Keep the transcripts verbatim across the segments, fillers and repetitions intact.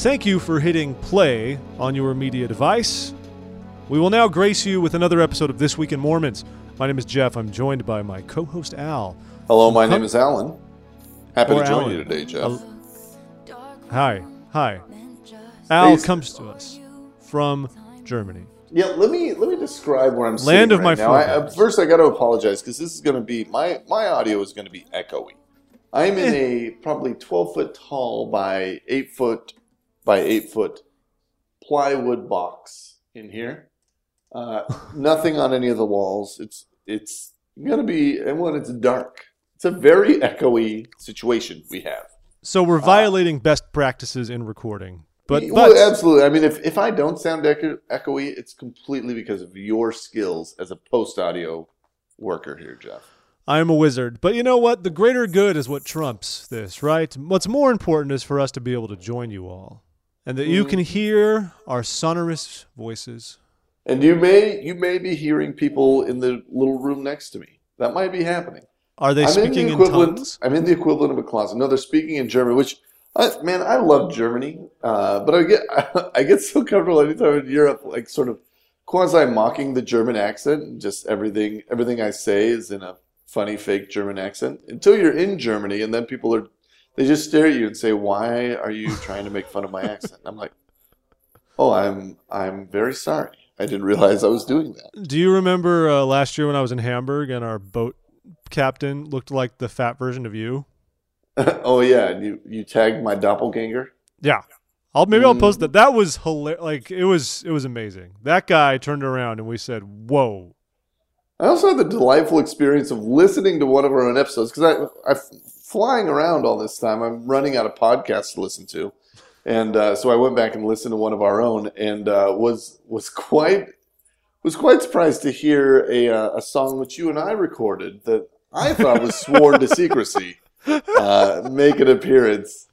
Thank you for hitting play on your media device. We will now grace you with another episode of This Week in Mormons. My name is Jeff. I'm joined by my co-host, Al. Hello, my name is Alan. Happy Or to join Alan. you today, Jeff. Hi. Hi. Al Hey, comes to us from Germany. Yeah, let me let me describe where I'm Land sitting of right my now. I, uh, forefathers. first, I got to apologize because this is going to be my my audio is going to be echoey. I'm in a probably twelve foot tall by eight foot by eight foot plywood box in here. Uh, nothing on any of the walls. It's it's going to be, and when it's dark, it's a very echoey situation we have. So we're violating best practices in recording. But, well, but absolutely. I mean, if, if I don't sound echo- echoey, it's completely because of your skills as a post-audio worker here, Jeff. I'm a wizard. But you know what? The greater good is what trumps this, right? What's more important is for us to be able to join you all and that you can hear our sonorous voices. And you may you may be hearing people in the little room next to me. That might be happening. Are they I'm speaking in the in equivalent. tongues? I'm in the equivalent of a closet. No, they're speaking in German, which, I, man, I love Germany. Uh, but I get I get so comfortable anytime in Europe, like sort of quasi mocking the German accent. And just everything everything I say is in a funny fake German accent until you're in Germany, and then people are they just stare at you and say, "Why are you trying to make fun of my accent?" And I'm like, "Oh, I'm I'm very sorry. I didn't realize I was doing that." Do you remember uh, last year when I was in Hamburg and our boat captain looked like the fat version of you? Oh yeah, and you you tagged my doppelganger. Yeah. I'll maybe I'll post that. That was hilarious. Like it was it was amazing. That guy turned around and we said, "Whoa." I also had the delightful experience of listening to one of our own episodes because I I'm flying around all this time. I'm running out of podcasts to listen to, and uh, so I went back and listened to one of our own, and uh, was was quite was quite surprised to hear a uh, a song which you and I recorded that I thought was sworn to secrecy uh, make an appearance.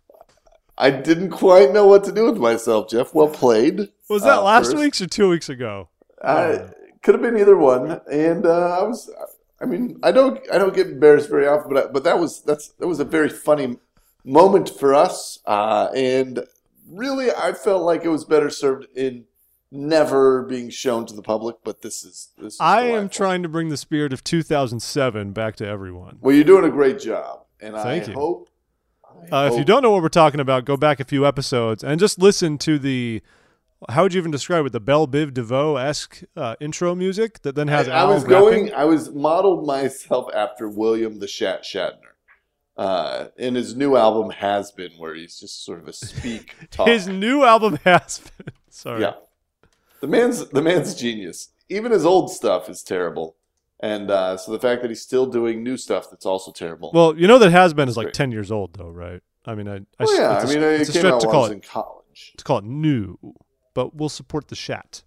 I didn't quite know what to do with myself, Jeff. Well played. Was that uh, last first. week's or two weeks ago? I, could have been either one, and uh, I was. I mean, I don't. I don't get embarrassed very often, but I, but that was that's that was a very funny moment for us, uh, and really, I felt like it was better served in never being shown to the public. But this is this. Is I am delightful. trying to bring the spirit of two thousand seven back to everyone. Well, you're doing a great job, and Thank I you. hope. I Uh, if you hope- don't know what we're talking about, go back a few episodes and just listen to the, how would you even describe it, the Belle Biv DeVoe-esque uh, intro music that then has I, I Al was rapping. going. I was modeled myself after William the Shat Shatner. Uh, in his new album Has Been, where he's just sort of a speak talk. His new album has been. Sorry. Yeah, the man's the man's genius. Even his old stuff is terrible, and uh, so the fact that he's still doing new stuff that's also terrible. Well, you know that has been is like Great. ten years old though, right? I mean, I, I oh yeah, it's I a, mean, it's it a came stretch out to while I call was it in college. to call it new, but we'll support the Shat.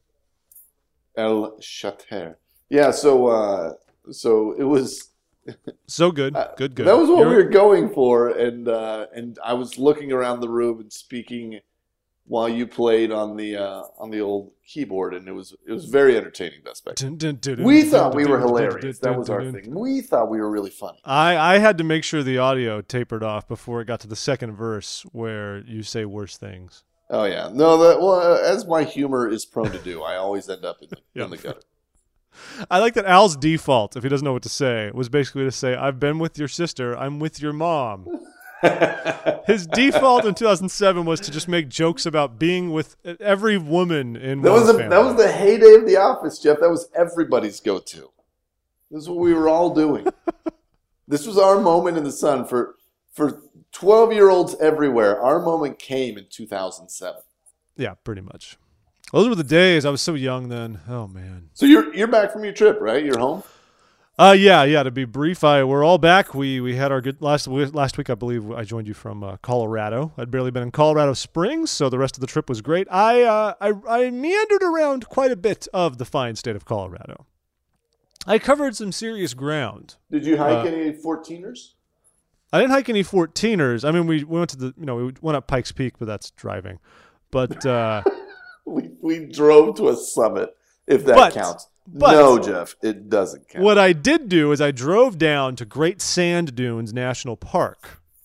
El Chater. Yeah, so uh, so it was. So good, Uh, good, good. That was what You're- we were going for, and uh, and I was looking around the room and speaking while you played on the uh, on the old keyboard, and it was it was very entertaining. Best Spec. Dun, dun, dun, dun, We dun, thought dun, we dun, were dun, dun, hilarious. dun, That was dun, our dun. thing. We thought we were really funny. I, I had to make sure the audio tapered off before it got to the second verse where you say worse things. Oh yeah, no. That well, uh, as my humor is prone to do, I always end up in the, Yeah. in the gutter. I like that Al's default, if he doesn't know what to say, was basically to say, "I've been with your sister. I'm with your mom." His default in two thousand seven was to just make jokes about being with every woman in That one was a, family. that was the heyday of The Office, Jeff. That was everybody's go-to. This is what we were all doing. This was our moment in the sun for for twelve-year-olds everywhere. Our moment came in two thousand seven. Yeah, pretty much. Those were the days. I was so young then. Oh man. So you're you're back from your trip, right? You're home. Uh yeah, yeah. To be brief, I we're all back. We we had our good last last week. I believe I joined you from uh, Colorado. I'd barely been in Colorado Springs, so the rest of the trip was great. I uh, I I meandered around quite a bit of the fine state of Colorado. I covered some serious ground. Did you hike Uh, any fourteeners? I didn't hike any fourteeners. I mean, we, we went to the you know we went up Pikes Peak, but that's driving. But uh, We we drove to a summit, if that But- counts. but- no, Jeff, it doesn't count. what I did do is I drove down to Great Sand Dunes National Park.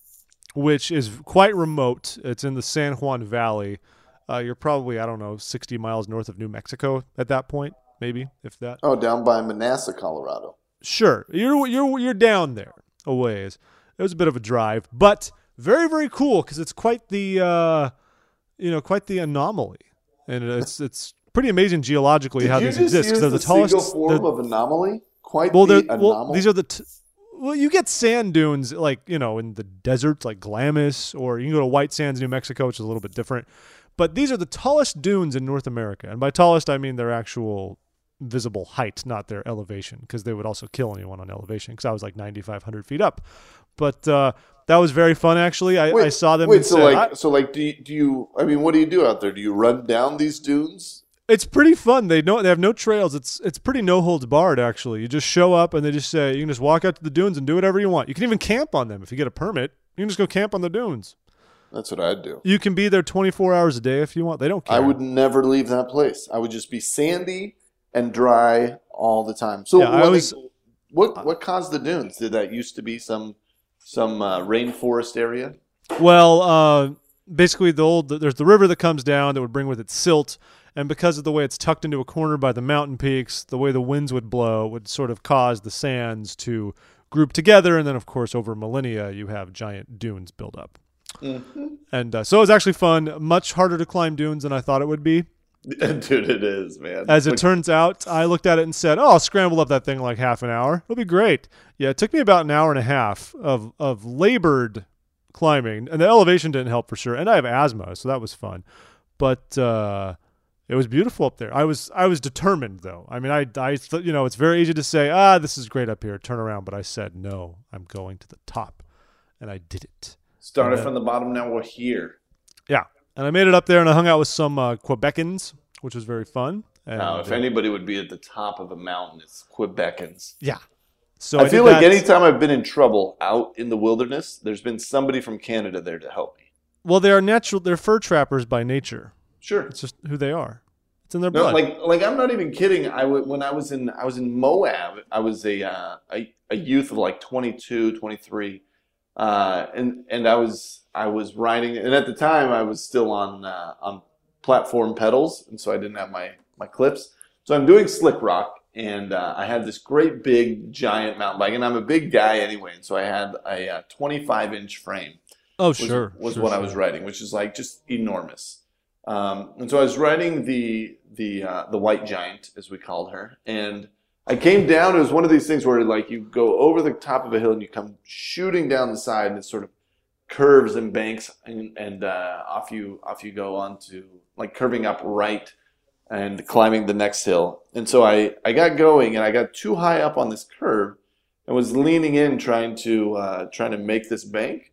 which is quite remote. It's in the San Juan Valley. Uh, you're probably, I don't know, sixty miles north of New Mexico at that point, maybe, if that. Oh, down by Manassas, Colorado. Sure. You're you're you're down there a ways. It was a bit of a drive, but very, very cool because it's quite the uh, you know, quite the anomaly. And it's it's pretty amazing geologically Did how you these just exist. use They're the the tallest single form they're- of anomaly? Quite well, the they're, anomaly. well, these are the t- well, you get sand dunes like, you know, in the deserts like Glamis, or you can go to White Sands, New Mexico, which is a little bit different. But these are the tallest dunes in North America. And by tallest, I mean their actual visible height, not their elevation, because they would also kill anyone on elevation, because I was like ninety-five hundred feet up. But uh, that was very fun, actually. I, wait, I saw them Wait, and so said, like, I- so like, do you, do you? I mean, what do you do out there? Do you run down these dunes? it's pretty fun. They know they have no trails. It's it's pretty no holds barred, actually. You just show up and they just say you can just walk out to the dunes and do whatever you want. You can even camp on them if you get a permit. You can just go camp on the dunes. That's what I'd do. You can be there twenty-four hours a day if you want. They don't care. I would never leave that place. I would just be sandy and dry all the time. So Yeah, I what, was- what what caused the dunes? Did that used to be some some uh, rainforest area? Well, uh, basically, the old there's the river that comes down that would bring with it silt, and because of the way it's tucked into a corner by the mountain peaks, the way the winds would blow would sort of cause the sands to group together, and then, of course, over millennia, you have giant dunes build up. Mm-hmm. And uh, so it was actually fun. Much harder to climb dunes than I thought it would be. Dude, it is, man. As it Like, turns out, I looked at it and said, "Oh, I'll scramble up that thing in like half an hour. It'll be great." Yeah, it took me about an hour and a half of of labored climbing, and the elevation didn't help for sure. And I have asthma, so that was fun. But uh, it was beautiful up there. I was I was determined, though. I mean, I I th- you know, it's very easy to say, "Ah, this is great up here. Turn around," but I said, "No, I'm going to the top," and I did it. started and then- from the bottom. Now we're here. Yeah, and I made it up there, and I hung out with some uh, Quebecans, which was very fun. And, Now, if uh, anybody would be at the top of a mountain, it's Quebecans. yeah. So I, I, feel did like that. anytime I've been in trouble out in the wilderness, there's been somebody from Canada there to help me. Well, they are natural. They're fur trappers by nature. Sure. It's just who they are. It's in their No, blood. like like I'm not even kidding. I w- when I was in I was in Moab. I was a uh, a, a youth of like twenty-two, twenty-three, uh, and and I was I was riding, and at the time I was still on uh, on platform pedals, and so I didn't have my my clips. So I'm doing slick rock, and uh, I had this great big giant mountain bike, and I'm a big guy anyway, and so I had a uh, twenty-five inch frame. oh, was, sure. was sure, what I sure. was riding, which is like just enormous. Um, and so I was riding the the uh, the white giant, as we called her, and I came down. It was one of these things where like you go over the top of a hill and you come shooting down the side, and it sort of curves and banks, and, and uh, off you off you go onto like curving up right and climbing the next hill. And so I I got going, and I got too high up on this curve, and was leaning in trying to uh, trying to make this bank,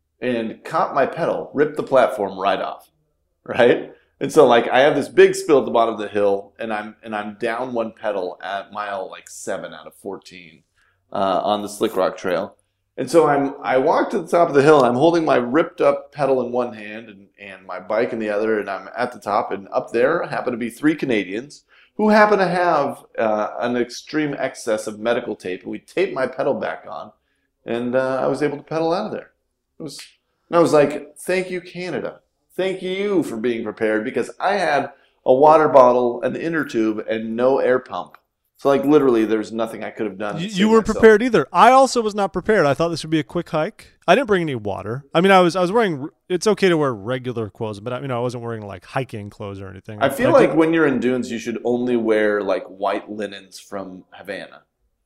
and caught my pedal, ripped the platform right off, right? And so like I have this big spill at the bottom of the hill, and I'm and I'm down one pedal at mile like seven out of fourteen uh, on the Slick Rock Trail. And so I'm I walk to the top of the hill, and I'm holding my ripped up pedal in one hand and, and my bike in the other, and I'm at the top, and up there happen to be three Canadians who happen to have uh, an extreme excess of medical tape, and we taped my pedal back on, and uh, I was able to pedal out of there. It was, and I was like, thank you, Canada. Thank you for being prepared, because I had a water bottle, an inner tube, and no air pump. So, like, literally, there's nothing I could have done. to You, save you weren't myself. prepared either. I also was not prepared. I thought this would be a quick hike. I didn't bring any water. I mean, I was I was wearing. It's okay to wear regular clothes, but I, you know, I wasn't wearing like hiking clothes or anything. I feel But like did- when you're in dunes, you should only wear, like, white linens from Havana.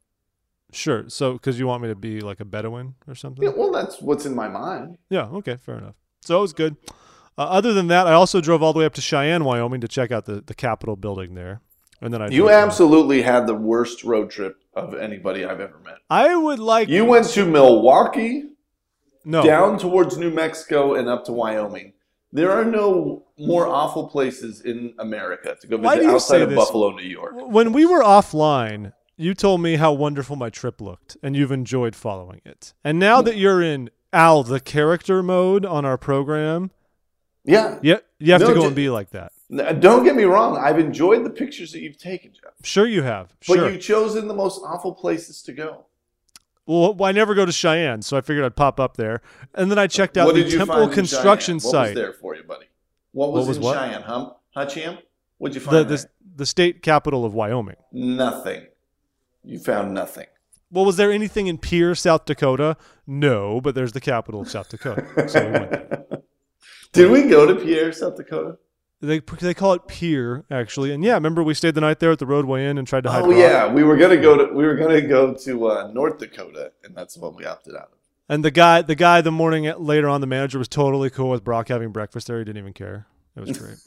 sure. So, because you want me to be like a Bedouin or something? Yeah, well, that's what's in my mind. Yeah, okay, fair enough. So it was good. Uh, other than that, I also drove all the way up to Cheyenne, Wyoming to check out the, the Capitol building there. And then I You drove down. absolutely had the worst road trip of anybody I've ever met. I would like You went to Milwaukee, no down towards New Mexico, and up to Wyoming. There are no more awful places in America to go Why visit do you outside say of this? Buffalo, New York. When we were offline, you told me how wonderful my trip looked, and you've enjoyed following it. And now that you're in Al the character mode on our program, Yeah. yeah, you have No, to go ju- and be like that. N- Don't get me wrong. I've enjoyed the pictures that you've taken, Jeff. Sure, you have. But Sure. you've chosen the most awful places to go. Well, I never go to Cheyenne, so I figured I'd pop up there. And then I checked out What the did you temple find in construction Cheyenne? site. What was there for you, buddy? What was, What was in what? Cheyenne? Hum? Hachiam? What'd you The, find the there? the state capital of Wyoming. Nothing. You found nothing. Well, was there anything in Pierre, South Dakota? No, but there's the capital of South Dakota. So we went there. Did we go to Pierre, South Dakota? They they call it Pierre, actually. And yeah, remember we stayed the night there at the Roadway Inn and tried to hide. Oh yeah, we were gonna go to we were gonna go to uh, North Dakota, and that's what we opted out of. And the guy, the guy, the morning later on, the manager was totally cool with Brock having breakfast there. He didn't even care. It was great.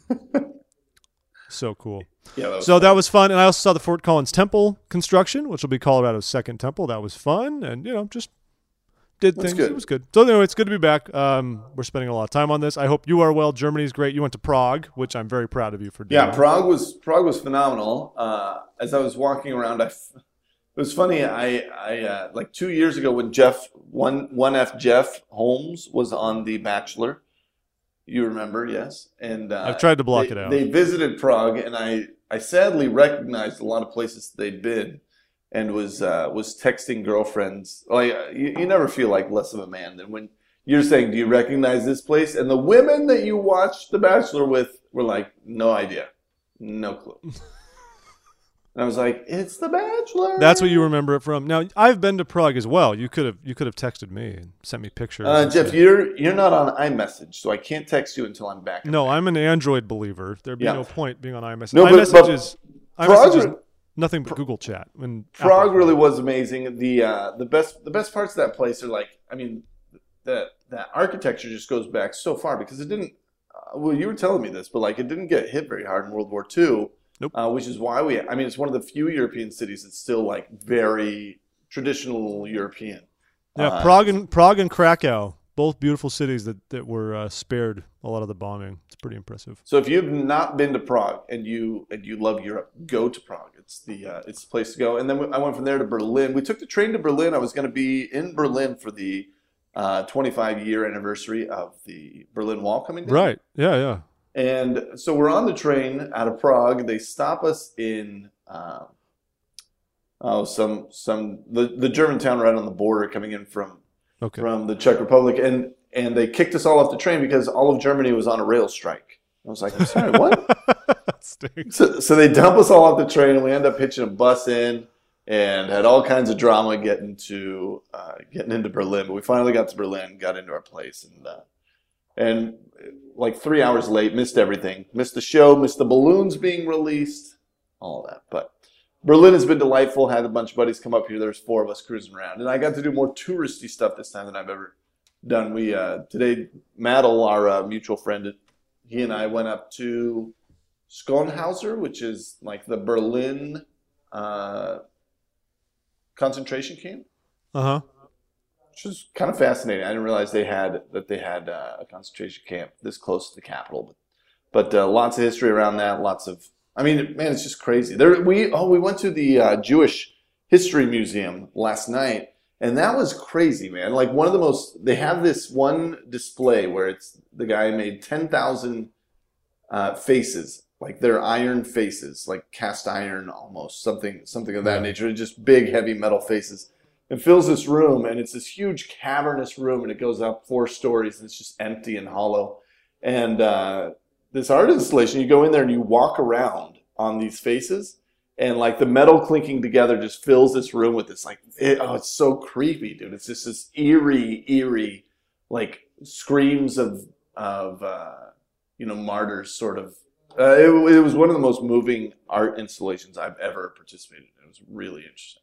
So cool. Yeah. That was So fun. that was fun, and I also saw the Fort Collins Temple construction, which will be Colorado's second temple. That was fun, and you know, just did That's things. good. It was good. So anyway, it's good to be back. Um, we're spending a lot of time on this. I hope you are well. Germany's great. You went to Prague, which I'm very proud of you for doing. Yeah, Prague was Prague was phenomenal. Uh, as I was walking around, I f- it was funny. I I uh, like two years ago when Jeff one one F Jeff Holmes was on The Bachelor. You remember, yes? And uh, I've tried to block they, it out. They visited Prague, and I I sadly recognized a lot of places they'd been, and was uh, was texting girlfriends. Like you, you never feel like less of a man than when you're saying, "Do you recognize this place?" And the women that you watched The Bachelor with were like, "No idea, no clue." And I was like, "It's The Bachelor." That's what you remember it from. Now I've been to Prague as well. You could have you could have texted me and sent me pictures. Uh, and Jeff, said- you're you're not on iMessage, so I can't text you until I'm back. no, I'm an Android believer. There'd be Yeah. no point being on iMessage. No, but- iMessage but is Prague iMessage is re- nothing but Google Chat. And Prague Apple. really was amazing. The uh, the best the best parts of that place are like, I mean, that that architecture just goes back so far because it didn't. Uh, well, you were telling me this, but like it didn't get hit very hard in World War Two. Nope. Uh, which is why we. I mean, it's one of the few European cities that's still like very traditional European. Yeah, Uh, Prague and Prague and Krakow, both beautiful cities that that were uh, spared a lot of the bombing. It's pretty impressive. So if you've not been to Prague and you and you love Europe, go to Prague. It's the uh, it's the place to go. And then I went from there to Berlin. We took the train to Berlin. I was going to be in Berlin for the uh, twenty-five year anniversary of the Berlin Wall coming down. Right? Yeah, yeah. And so we're on the train out of Prague. They stop us in um, oh some some the, the German town right on the border coming in from Okay. from the Czech Republic, and and they kicked us all off the train because all of Germany was on a rail strike. I was like, I'm sorry, what? Stinks. So, so they dump us all off the train, and we end up hitching a bus in, and had all kinds of drama getting to uh, getting into Berlin. But we finally got to Berlin, got into our place, and uh, and like three hours late, missed everything, missed the show, missed the balloons being released, all that. But Berlin has been delightful. Had a bunch of buddies come up here. There's four of us cruising around, and I got to do more touristy stuff this time than I've ever done. We uh, today, Maddle, our uh, mutual friend, he and I went up to Schönhauser, which is like the Berlin uh, concentration camp, Uh huh. which is kind of fascinating. I didn't realize they had that they had uh, a concentration camp this close to the capital, but but uh, lots of history around that. Lots of, I mean, man, it's just crazy. There, we oh, we went to the uh, Jewish History Museum last night, and that was crazy, man. Like one of the most, they have this one display where it's the guy made ten thousand uh, faces. Like they're iron faces, like cast iron almost, something something of that Yeah. nature. Just big, heavy metal faces. It fills this room, and it's this huge cavernous room, and it goes up four stories, and it's just empty and hollow. And uh, this art installation, you go in there and you walk around on these faces, and like the metal clinking together just fills this room with this like, it, oh, it's so creepy, dude. It's just this eerie, eerie, like screams of of uh, you know, martyrs, sort of. Uh, it, it was one of the most moving art installations I've ever participated in. It was really interesting.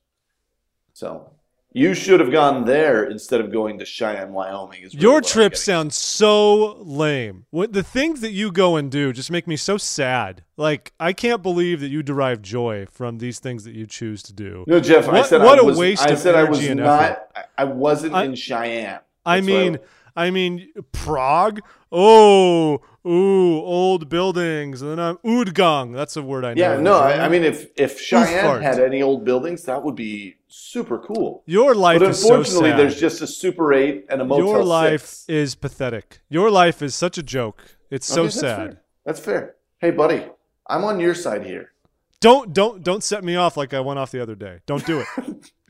So you should have gone there instead of going to Cheyenne, Wyoming. Is really Your what I'm trip getting. sounds so lame. What the things that you go and do just make me so sad. Like I can't believe that you derive joy from these things that you choose to do. No, Jeff. I What- said what I a was, waste I of said I was energy and not. effort. I, I wasn't I- in Cheyenne. I That's what mean, I mean Prague. Oh, ooh, old buildings, and then I'm Udgang. That's a word I know. yeah, in no. I, German. I mean, if if Cheyenne fart. had any old buildings, that would be super cool. your life But is so unfortunately, sad. there's just a Super eight and a Motel Your life six. is pathetic. Your life is such a joke. It's so Okay, that's sad. fair. That's fair. Hey, buddy, I'm on your side here. Don't don't don't set me off like I went off the other day. Don't do it.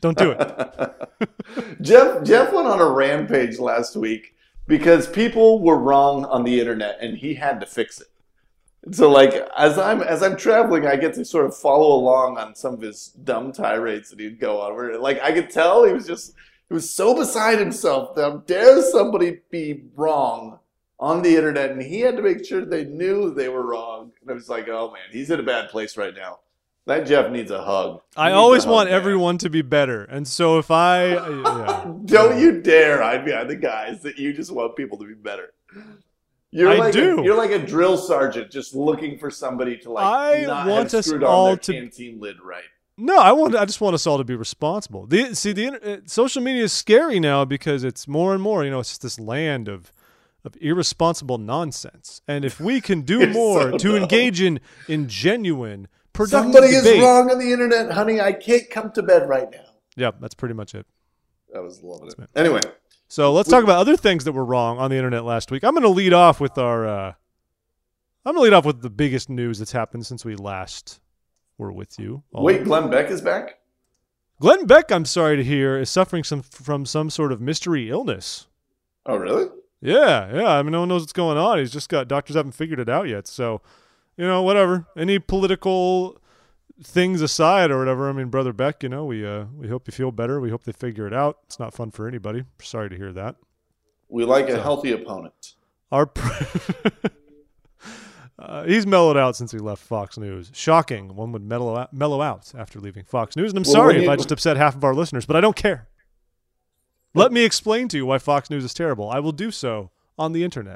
Don't do it. Jeff Jeff went on a rampage last week because people were wrong on the internet and he had to fix it. And so like as I'm as I'm traveling, I get to sort of follow along on some of his dumb tirades that he'd go on. Where like I could tell he was just he was so beside himself that how dare somebody be wrong on the internet, and he had to make sure they knew they were wrong. And I was like, oh man, he's in a bad place right now. That Jeff needs a hug. He I always want man. everyone to be better. And so if I... Yeah. Don't you dare I'd be on the guys that you just want people to be better. You're I like do. A, you're like a drill sergeant just looking for somebody to like I not want have us screwed all on their to, canteen lid right. No, I want. I just want us all to be responsible. The, see, the uh, social media is scary now because it's more and more, you know, it's just this land of of irresponsible nonsense. And if we can do You're more so to dumb. engage in, in genuine productive Somebody debate. is wrong on the internet, honey. I can't come to bed right now. Yep, that's pretty much it. I was loving it. Anyway, so let's talk about other things that were wrong on the internet last week. I'm going to lead off with our. Uh, I'm going to lead off with the biggest news that's happened since we last were with you. All wait, Glenn Beck is back? Glenn Beck, I'm sorry to hear, is suffering some from some sort of mystery illness. Oh, really? Yeah, yeah. I mean, no one knows what's going on. He's just got doctors haven't figured it out yet. So, you know, whatever. Any political things aside or whatever. I mean, Brother Beck, you know, we uh, we hope you feel better. We hope they figure it out. It's not fun for anybody. Sorry to hear that. We like a so, healthy opponent. Our pr- uh, he's mellowed out since he left Fox News. Shocking. One would mellow out, mellow out after leaving Fox News. And I'm Well, sorry when if you- I just upset half of our listeners, but I don't care. Let me explain to you why Fox News is terrible. I will do so on the internet.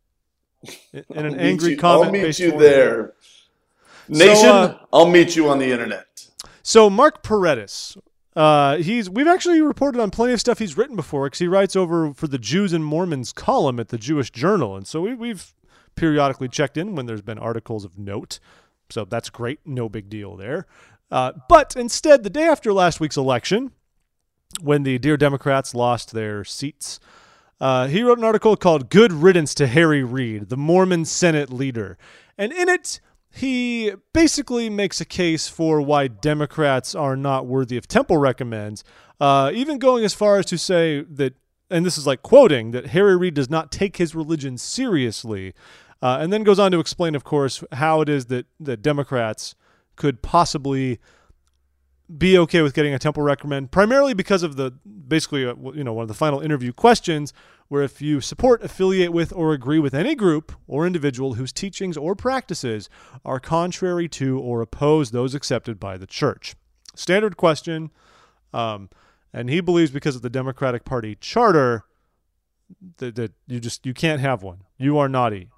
In, in an I'll angry meet you, comment. I'll meet based you forum. there. Nation, So, uh, I'll meet you on the internet. So Mark Paredes, uh, he's we've actually reported on plenty of stuff he's written before because he writes over for the Jews and Mormons column at the Jewish Journal, and so we, we've periodically checked in when there's been articles of note. So that's great, no big deal there. Uh, but instead, the day after last week's election, when the Dear Democrats lost their seats, uh, he wrote an article called "Good Riddance to Harry Reid, the Mormon Senate Leader," and in it, he basically makes a case for why Democrats are not worthy of Temple recommends, uh, even going as far as to say that, and this is like quoting, that Harry Reid does not take his religion seriously, uh, and then goes on to explain, of course, how it is that, that Democrats could possibly be okay with getting a Temple recommend, primarily because of the, basically, uh, you know, one of the final interview questions, where if you support, affiliate with, or agree with any group or individual whose teachings or practices are contrary to or oppose those accepted by the church. Standard question, um, and he believes because of the Democratic Party charter that, that you just you can't have one. You are naughty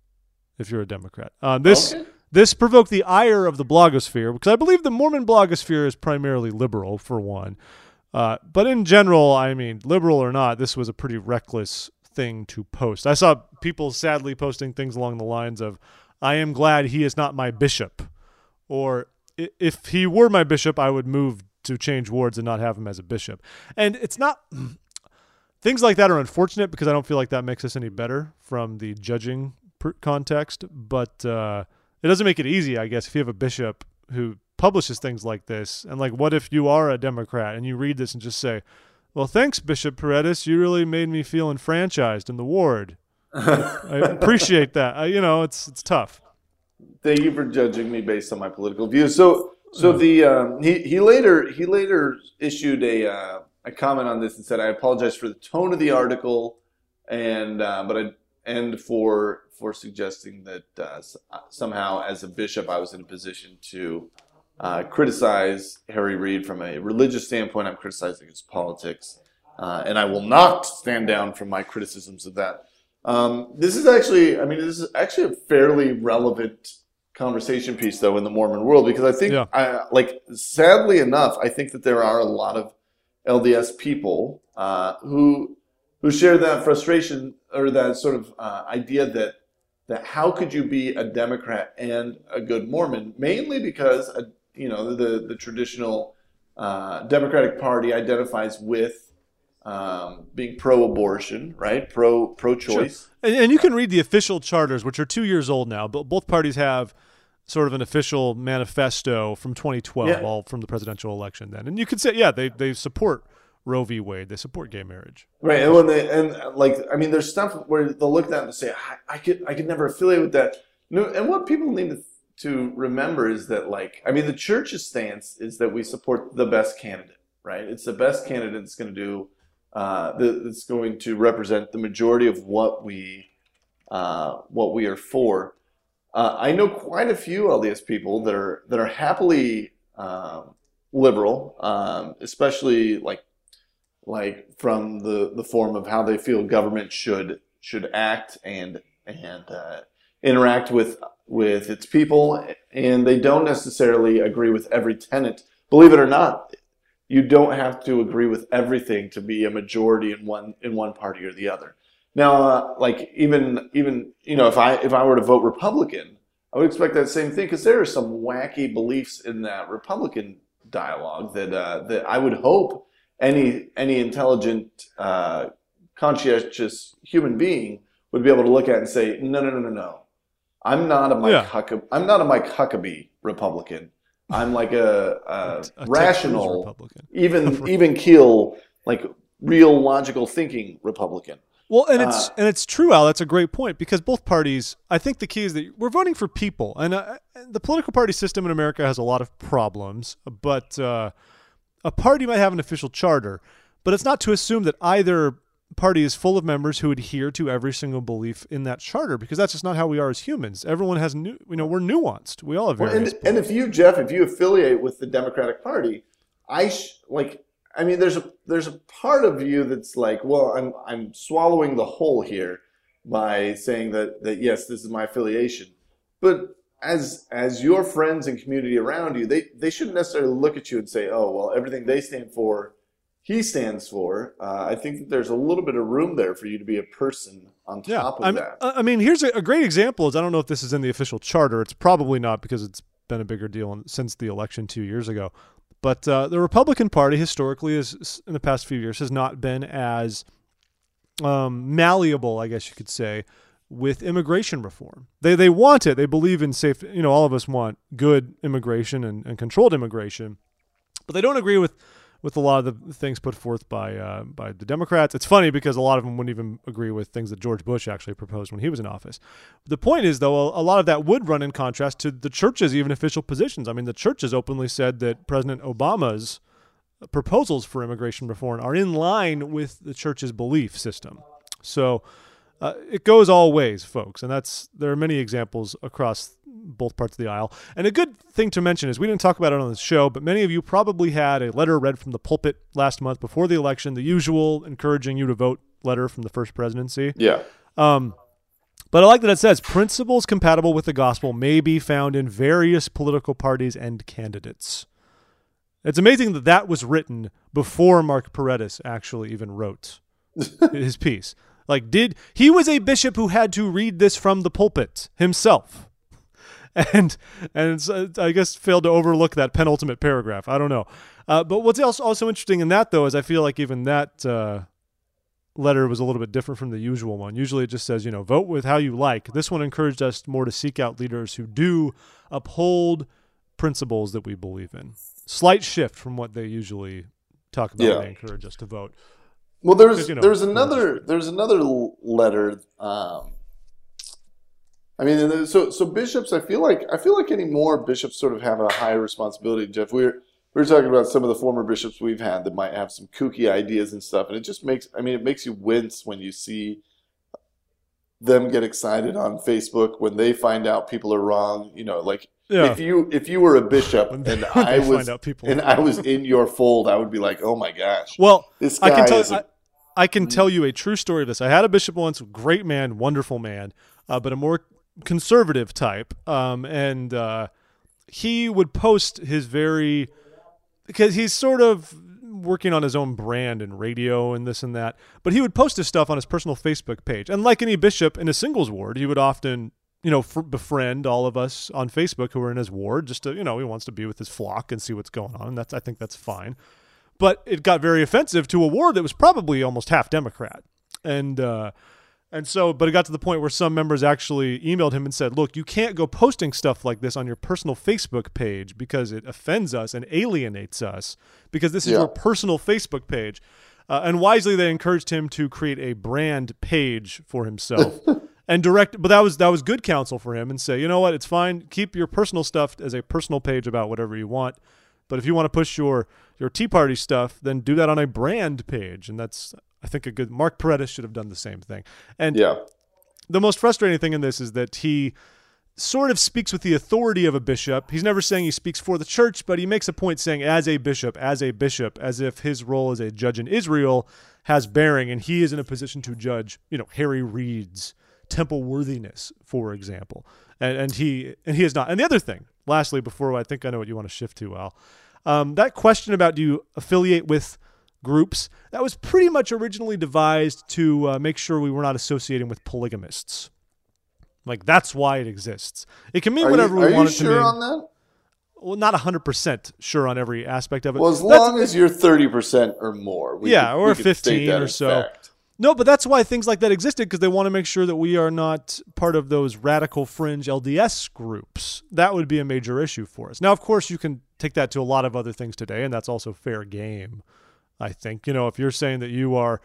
if you're a Democrat. Uh, this Okay. this provoked the ire of the blogosphere because I believe the Mormon blogosphere is primarily liberal, for one. Uh, but in general, I mean, liberal or not, this was a pretty reckless thing to post. I saw people sadly posting things along the lines of, I am glad he is not my bishop. Or, if he were my bishop, I would move to change wards and not have him as a bishop. And it's not... Things like that are unfortunate because I don't feel like that makes us any better from the judging per- context. But uh, it doesn't make it easy, I guess, if you have a bishop who publishes things like this. And like, what if you are a Democrat and you read this and just say, well, thanks, Bishop Paredes. You really made me feel enfranchised in the ward. I appreciate that. I, you know, it's it's tough. Thank you for judging me based on my political views. So, so the um, he he later he later issued a uh, a comment on this and said, I apologize for the tone of the article, and uh, but I and for for suggesting that uh, somehow as a bishop I was in a position to uh, criticize Harry Reid from a religious standpoint. I'm criticizing his politics, uh, and I will not stand down from my criticisms of that. Um, this is actually, I mean, this is actually a fairly relevant conversation piece, though, in the Mormon world, because I think, Yeah. I, like, sadly enough, I think that there are a lot of L D S people uh, who who share that frustration or that sort of uh, idea that that how could you be a Democrat and a good Mormon, mainly because uh, you know the the traditional uh, Democratic Party identifies with um, being pro-abortion, right? Pro pro-choice. Sure. And, and you can read the official charters, which are two years old now, but both parties have sort of an official manifesto from twenty twelve, Yeah. all from the presidential election then. And you could say, yeah, they they support Roe v. Wade. They support gay marriage. Right, and when they and like I mean, there's stuff where they'll look at that and say, I, I could I could never affiliate with that. No, and what people need to to remember is that, like, I mean, the church's stance is that we support the best candidate, right? It's the best candidate that's going to do uh, that's going to represent the majority of what we uh, what we are for. Uh, I know quite a few L D S people that are that are happily um, liberal, um, especially like. like from the, the form of how they feel government should should act and and uh, interact with with its people, and they don't necessarily agree with every tenet. Believe it or not, you don't have to agree with everything to be a majority in one in one party or the other. Now, uh, like even even you know, if I if I were to vote Republican, I would expect that same thing, because there are some wacky beliefs in that Republican dialogue that uh, that I would hope any any intelligent, uh, conscientious human being would be able to look at and say, no, no, no, no, no. I'm not a Mike Yeah. Huckabee. I'm not a Mike Huckabee Republican. I'm like a, a, A Ted Cruz rational, Republican. even even keel, like real logical thinking Republican. Well, and it's Uh, and it's true, Al. That's a great point, because both parties, I think the key is that we're voting for people, and uh, the political party system in America has a lot of problems. But uh, a party might have an official charter, but it's not to assume that either party is full of members who adhere to every single belief in that charter, because that's just not how we are as humans. Everyone has new, you know, we're nuanced. We all have Well, various. and, and if you, Jeff, if you affiliate with the Democratic Party, I sh- like. I mean, there's a there's a part of you that's like, well, I'm I'm swallowing the whole here by saying that that yes, this is my affiliation, but as as your friends and community around you, they they shouldn't necessarily look at you and say, oh, well, everything they stand for, he stands for. Uh, I think that there's a little bit of room there for you to be a person on yeah, top of I'm- that. I mean, here's a, a great example. Is I don't know if this is in the official charter. It's probably not, because it's been a bigger deal in, since the election two years ago. But uh, the Republican Party historically, is in the past few years, has not been as um, malleable, I guess you could say, with immigration reform. They they want it. They believe in safe. You know, all of us want good immigration and, and controlled immigration, but they don't agree with, with a lot of the things put forth by uh, by the Democrats. It's funny because a lot of them wouldn't even agree with things that George Bush actually proposed when he was in office. The point is, though, a, a lot of that would run in contrast to the church's even official positions. I mean, the church has openly said that President Obama's proposals for immigration reform are in line with the church's belief system. So uh, it goes all ways, folks, and that's there are many examples across both parts of the aisle. And a good thing to mention is, we didn't talk about it on the show, but many of you probably had a letter read from the pulpit last month before the election, the usual encouraging you to vote letter from the first presidency. Yeah. Um, but I like that it says principles compatible with the gospel may be found in various political parties and candidates. It's amazing that that was written before Mark Paredes actually even wrote his piece. Like, did he was a bishop who had to read this from the pulpit himself. And and it's, uh, I guess failed to overlook that penultimate paragraph. I don't know. Uh, but what's else also interesting in that, though, is I feel like even that uh, letter was a little bit different from the usual one. Usually it just says, you know, vote with how you like. This one encouraged us more to seek out leaders who do uphold principles that we believe in. Slight shift from what they usually talk about Yeah. when they encourage us to vote. Well, there's Because, you know, there's religious another freedom. there's another l- letter. Um, I mean, and so so bishops. I feel like I feel like anymore bishops sort of have a higher responsibility. Jeff, we were we were talking about some of the former bishops we've had that might have some kooky ideas and stuff, and it just makes I mean it makes you wince when you see them get excited on Facebook when they find out people are wrong. You know, like Yeah. if you if you were a bishop When and they- when I they was find out people and are I was in your fold, I would be like, oh my gosh, Well, this guy I can tell is. A, I, I can tell you a true story of this. I had a bishop once, great man, wonderful man, uh, but a more conservative type. Um, and uh, he would post his very because he's sort of working on his own brand and radio and this and that. But he would post his stuff on his personal Facebook page. And like any bishop in a singles ward, he would often, you know, f- befriend all of us on Facebook who are in his ward just to, you know, he wants to be with his flock and see what's going on. And that's, I think that's fine. But it got very offensive to a ward that was probably almost half Democrat. And uh, And so, but it got to the point where some members actually emailed him and said, look, you can't go posting stuff like this on your personal Facebook page because it offends us and alienates us because this is Yeah. your personal Facebook page. Uh, and wisely, they encouraged him to create a brand page for himself and direct. But that was that was good counsel for him and say, you know what, it's fine. Keep your personal stuff as a personal page about whatever you want. But if you want to push your, your Tea Party stuff, then do that on a brand page. And that's, I think, a good. Mark Paredes should have done the same thing. And Yeah. the most frustrating thing in this is that he sort of speaks with the authority of a bishop. He's never saying he speaks for the church, but he makes a point saying as a bishop, as a bishop, as if his role as a judge in Israel has bearing, and he is in a position to judge, you know, Harry Reid's temple worthiness, for example. And and he and he is not. And the other thing, lastly, before I think I know what you want to shift to, Al, um, that question about do you affiliate with groups, that was pretty much originally devised to uh, make sure we were not associating with polygamists. Like, that's why it exists. It can mean Are whatever you, we are want you it to sure mean. on that? Well, not one hundred percent sure on every aspect of it. Well, as That's- long as you're thirty percent or more. We Yeah, could, or we could state fifteen that or as so. fact. No, but that's why things like that existed, because they want to make sure that we are not part of those radical fringe L D S groups. That would be a major issue for us. Now, of course, you can take that to a lot of other things today, and that's also fair game, I think. You know, if you're saying that you are,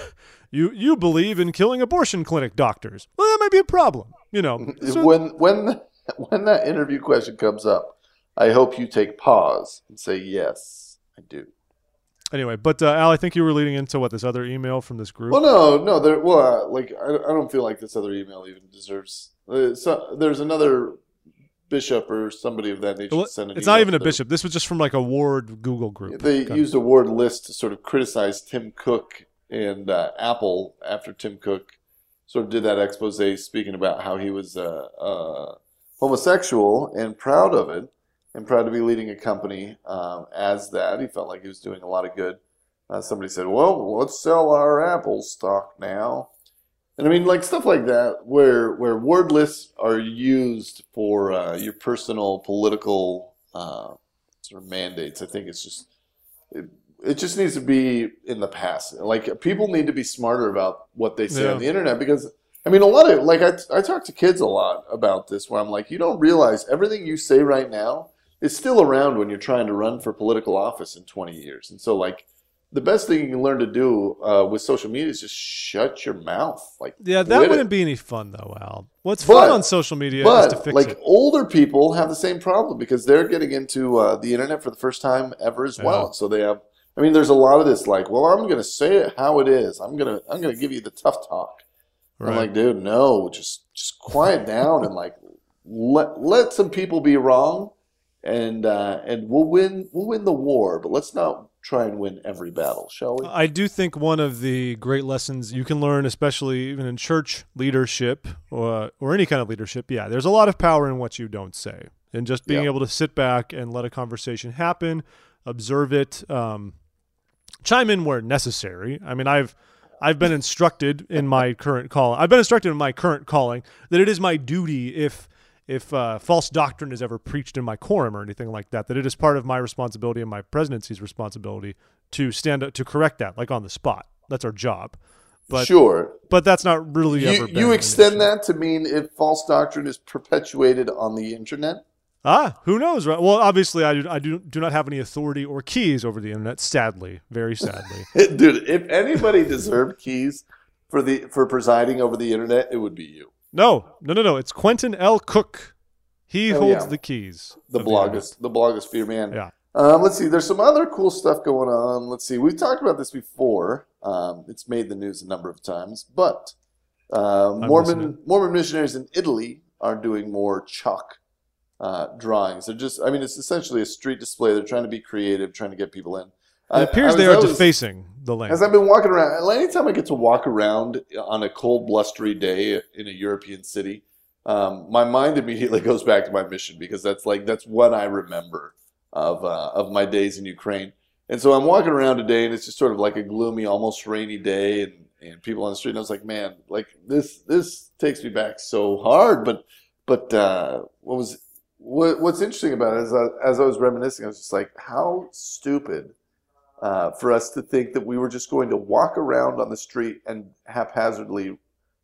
you you believe in killing abortion clinic doctors, well, that might be a problem, you know. So- when when when that interview question comes up, I hope you take pause and say, yes, I do. Anyway, but uh, Al, I think you were leading into what, this other email from this group? Well, no, no. There, well, uh, like I, I don't feel like this other email even deserves. Uh, so, there's another bishop or somebody of that nature. Well, sent an it's not email even a to- bishop. This was just from like a ward Google group. They Kind of- used a word list to sort of criticize Tim Cook and uh, Apple after Tim Cook sort of did that expose speaking about how he was uh, uh, homosexual and proud of it and proud to be leading a company um, as that. He felt like he was doing a lot of good. Uh, somebody said, well, let's sell our Apple stock now. And I mean, like stuff like that, where where word lists are used for uh, your personal political uh, sort of mandates. I think it's just it, it just needs to be in the past. Like people need to be smarter about what they say Yeah. on the internet, because I mean, a lot of like I I talk to kids a lot about this, where I'm like, you don't realize everything you say right now is still around when you're trying to run for political office in twenty years, and so like. The best thing you can learn to do uh, with social media is just shut your mouth. Like, Yeah, that quit wouldn't it. be any fun though, Al. What's But- fun on social media is to But fix like it. older people have the same problem because they're getting into uh, the internet for the first time ever as well. Yeah. So they have. I mean, there's a lot of this. Like, well, I'm going to say it how it is. I'm gonna I'm gonna give you the tough talk. I'm Right. like, dude, no, just just quiet down and like let let some people be wrong, and uh, and we'll win we'll win the war. But let's not try and win every battle, shall we? I do think one of the great lessons you can learn, especially even in church leadership or, or any kind of leadership, yeah, there's a lot of power in what you don't say. And just being Yeah. able to sit back and let a conversation happen, observe it, um, chime in where necessary. I mean, I've I've been instructed in my current call. I've been instructed in my current calling that it is my duty if if uh, false doctrine is ever preached in my quorum or anything like that, that it is part of my responsibility and my presidency's responsibility to stand up to correct that, like on the spot. That's our job. But sure. but that's not really You, ever been you an extend issue. that to mean if false doctrine is perpetuated on the internet? Ah, who knows, right? Well, obviously, I do, I do, do not have any authority or keys over the internet, sadly, very sadly. Dude, if anybody deserved keys for the for presiding over the internet, it would be you. No, no, no, no. It's Quentin L. Cook. He Oh, holds yeah. the keys. The of internet. blogos, the blogosphere man. Yeah. Um, let's see. There's some other cool stuff going on. Let's see. We've talked about this before. Um, it's made the news a number of times, but uh, Mormon listening. Mormon missionaries in Italy are doing more chalk uh, drawings. They're just. I mean, it's essentially a street display. They're trying to be creative, trying to get people in. It appears I they was- are I was- defacing the land. As I've been walking around, anytime I get to walk around on a cold, blustery day in a European city, um, my mind immediately goes back to my mission, because that's like that's what I remember of uh, of my days in Ukraine. And so I'm walking around today, and it's just sort of like a gloomy, almost rainy day, and, and people on the street. And I was like, man, like this this takes me back so hard. But but uh, what was what, what's interesting about it is uh, as I was reminiscing, I was just like, how stupid. Uh, for us to think that we were just going to walk around on the street and haphazardly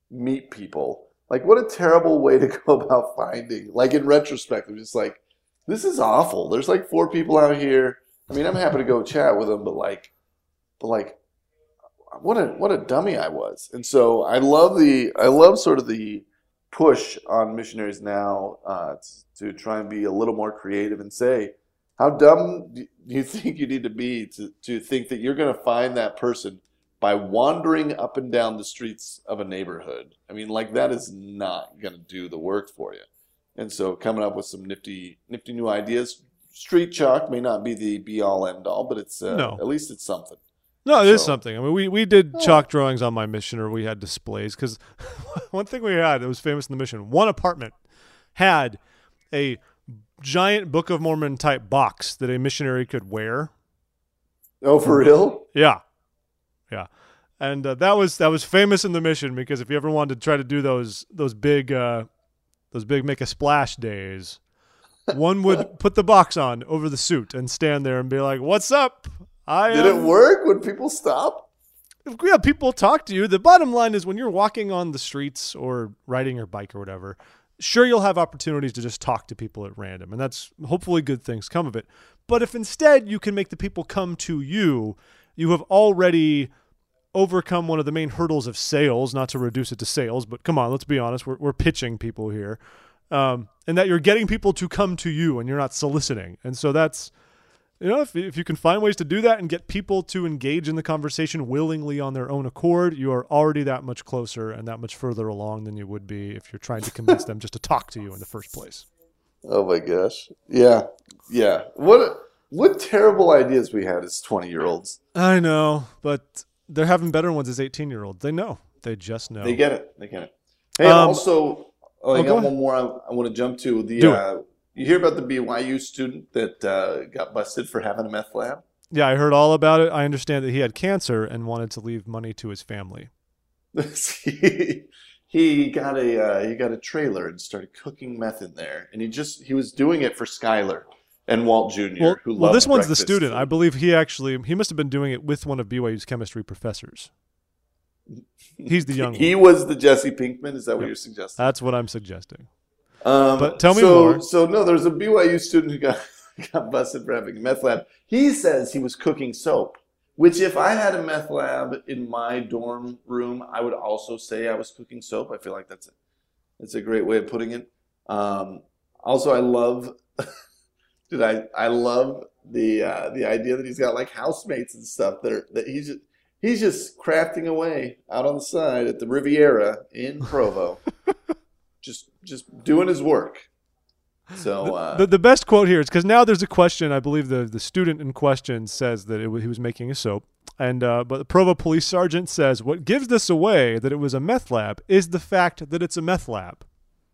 meet people. Like, what a terrible way to go about finding. Like, in retrospect, I'm just like, this is awful. There's like four people out here. I mean, I'm happy to go chat with them, but like, but like, what a what a dummy I was. And so I love the I love sort of the push on missionaries now uh, to try and be a little more creative and say, how dumb do you think you need to be to to think that you're going to find that person by wandering up and down the streets of a neighborhood? I mean, like, that is not going to do the work for you. And so coming up with some nifty nifty new ideas. Street chalk may not be the be-all, end-all, but it's uh, No. at least it's something. No, it So- is something. I mean, we, we did Oh. chalk drawings on my mission, or we had displays, because one thing we had that was famous in the mission, one apartment had a giant Book of Mormon type box that a missionary could wear. Oh, for real? Yeah, yeah, and uh, that was that was famous in the mission, because if you ever wanted to try to do those those big uh, those big make a splash days, one would put the box on over the suit and stand there and be like, "What's up? I Did am it work? Would people stop? Yeah, people talk to you. The bottom line is when you're walking on the streets or riding your bike or whatever, sure, you'll have opportunities to just talk to people at random, and that's hopefully good things come of it. But if instead you can make the people come to you, you have already overcome one of the main hurdles of sales, not to reduce it to sales, but come on, let's be honest, we're, we're pitching people here, um, and that you're getting people to come to you and you're not soliciting. And so that's, you know, if, if you can find ways to do that and get people to engage in the conversation willingly on their own accord, you are already that much closer and that much further along than you would be if you're trying to convince them just to talk to you in the first place. Oh my gosh. Yeah. Yeah. What what terrible ideas we had as twenty-year-olds. I know, but they're having better ones as eighteen-year-olds. They know. They just know. They get it. They get it. Hey, Um, also, oh, I oh, got go one ahead. more I, I want to jump to. The Do it. uh, You hear about the B Y U student that uh, got busted for having a meth lab? Yeah, I heard all about it. I understand that he had cancer and wanted to leave money to his family. he, he got a uh, he got a trailer and started cooking meth in there, and he just he was doing it for Skylar and Walt Junior Well, who well loved this one's the breakfast student. food. I believe he actually, he must have been doing it with one of B Y U's chemistry professors. He's the young He one. was the Jesse Pinkman. Is that what Yep. you're suggesting? That's what I'm suggesting. Um, But tell me so, more. So no, there's a B Y U student who got got busted for having a meth lab. He says he was cooking soap, which if I had a meth lab in my dorm room, I would also say I was cooking soap. I feel like that's a, that's a great way of putting it. Um, also, I love, dude, I I love the uh, the idea that he's got like housemates and stuff that are that he's just, he's just crafting away out on the side at the Riviera in Provo. Just, just doing his work. So uh, The, the best quote here is because now there's a question. I believe the, the student in question says that it, wa- he was making a soap. And uh, but the Provo police sergeant says what gives this away that it was a meth lab is the fact that it's a meth lab,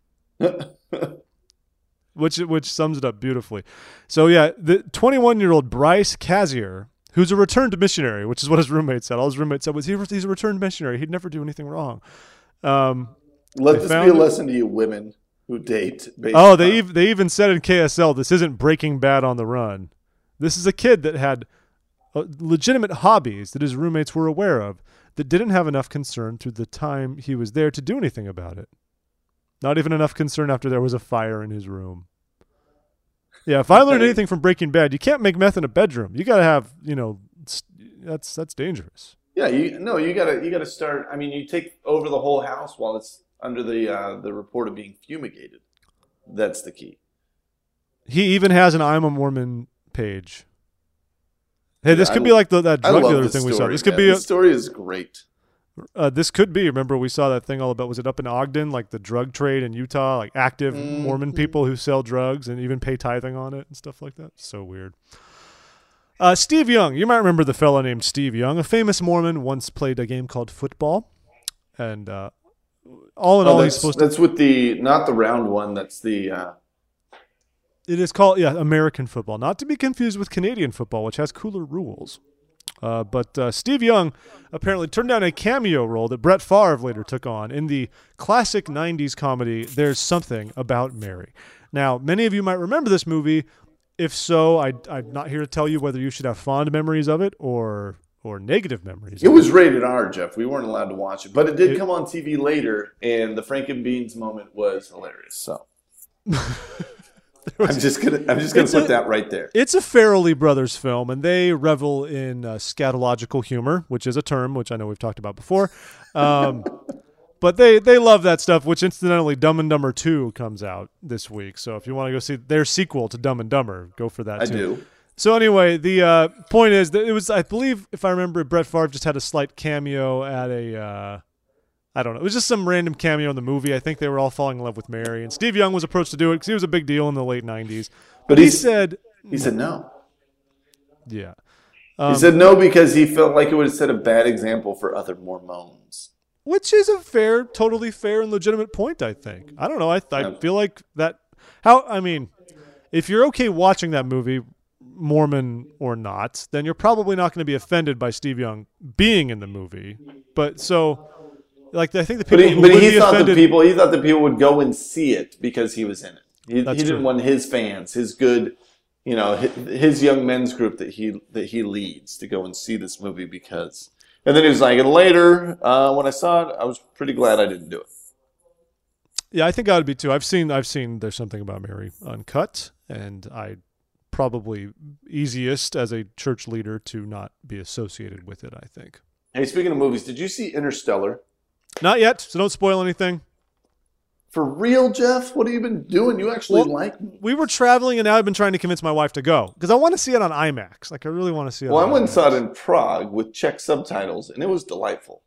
which which sums it up beautifully. So yeah, the twenty-one-year-old Bryce Cazier, who's a returned missionary, which is what his roommate said. All his roommate said was he, he's a returned missionary. He'd never do anything wrong. Um, let They this found be a it. lesson to you women who date. Based Oh, they on- even, they even said in K S L, this isn't Breaking Bad on the run. This is a kid that had uh, legitimate hobbies that his roommates were aware of that didn't have enough concern through the time he was there to do anything about it. Not even enough concern after there was a fire in his room. Yeah, if I learned anything from Breaking Bad, you can't make meth in a bedroom. You got to have, you know, st- that's that's dangerous. Yeah, you no, you gotta you gotta start. I mean, you take over the whole house while it's under the uh, the report of being fumigated. That's the key. He even has an I'm a Mormon page. Hey, this Yeah, could I be lo- like the, that I drug love dealer this thing we saw. story, This could man. be a, This story is great. Uh, this could be. Remember, we saw that thing all about, was it up in Ogden, like the drug trade in Utah, like active Mhm. Mormon people who sell drugs and even pay tithing on it and stuff like that. So weird. Uh, Steve Young. You might remember the fellow named Steve Young, a famous Mormon, once played a game called football. And uh, all in Oh, all, he's that's, supposed to. that's with the not the round one. That's the uh, It is called, yeah, American football. Not to be confused with Canadian football, which has cooler rules. Uh, but uh, Steve Young apparently turned down a cameo role that Brett Favre later took on in the classic nineties comedy There's Something About Mary. Now, many of you might remember this movie. If so, I, I'm not here to tell you whether you should have fond memories of it or or negative memories. It was rated R, Jeff. We weren't allowed to watch it, but it did It- come on T V later, and the Frankenbeans moment was hilarious. So I'm just gonna I'm just gonna It's put a- that right there. It's a Farrelly Brothers film, and they revel in uh, scatological humor, which is a term which I know we've talked about before. Um, but they, they love that stuff, which incidentally, Dumb and Dumber two comes out this week. So if you want to go see their sequel to Dumb and Dumber, go for that I too. do. So anyway, the uh, point is that it was, I believe, if I remember, Brett Favre just had a slight cameo at a, uh, I don't know, it was just some random cameo in the movie. I think they were all falling in love with Mary, and Steve Young was approached to do it because he was a big deal in the late nineties. But, But he he's- said, He said no. yeah. He Um, said no because he felt like it would have set a bad example for other Mormons. Which is a fair, totally fair and legitimate point, I think. I don't know. I, I Yeah. feel like that, how, I mean, if you're okay watching that movie, Mormon or not, then you're probably not going to be offended by Steve Young being in the movie. But so, like, I think the people But he, who but would he be thought offended, the people he thought the people would go and see it because he was in it. He, he That's didn't true. want his fans, his good, you know, his, his young men's group that he that he leads to go and see this movie because. And then he was like, and later uh, when I saw it, I was pretty glad I didn't do it. yeah, I think I would be too. I've seen, I've seen There's Something About Mary uncut, and I probably easiest as a church leader to not be associated with it, I think. Hey, speaking of movies, did you see Interstellar? Not yet, so don't spoil anything. For real, Jeff? What have you been doing? You actually Well, like me? We were traveling, and now I've been trying to convince my wife to go because I want to see it on IMAX. Like, I really want to see it. Well, I on went and IMAX. saw it in Prague with Czech subtitles, and it was delightful.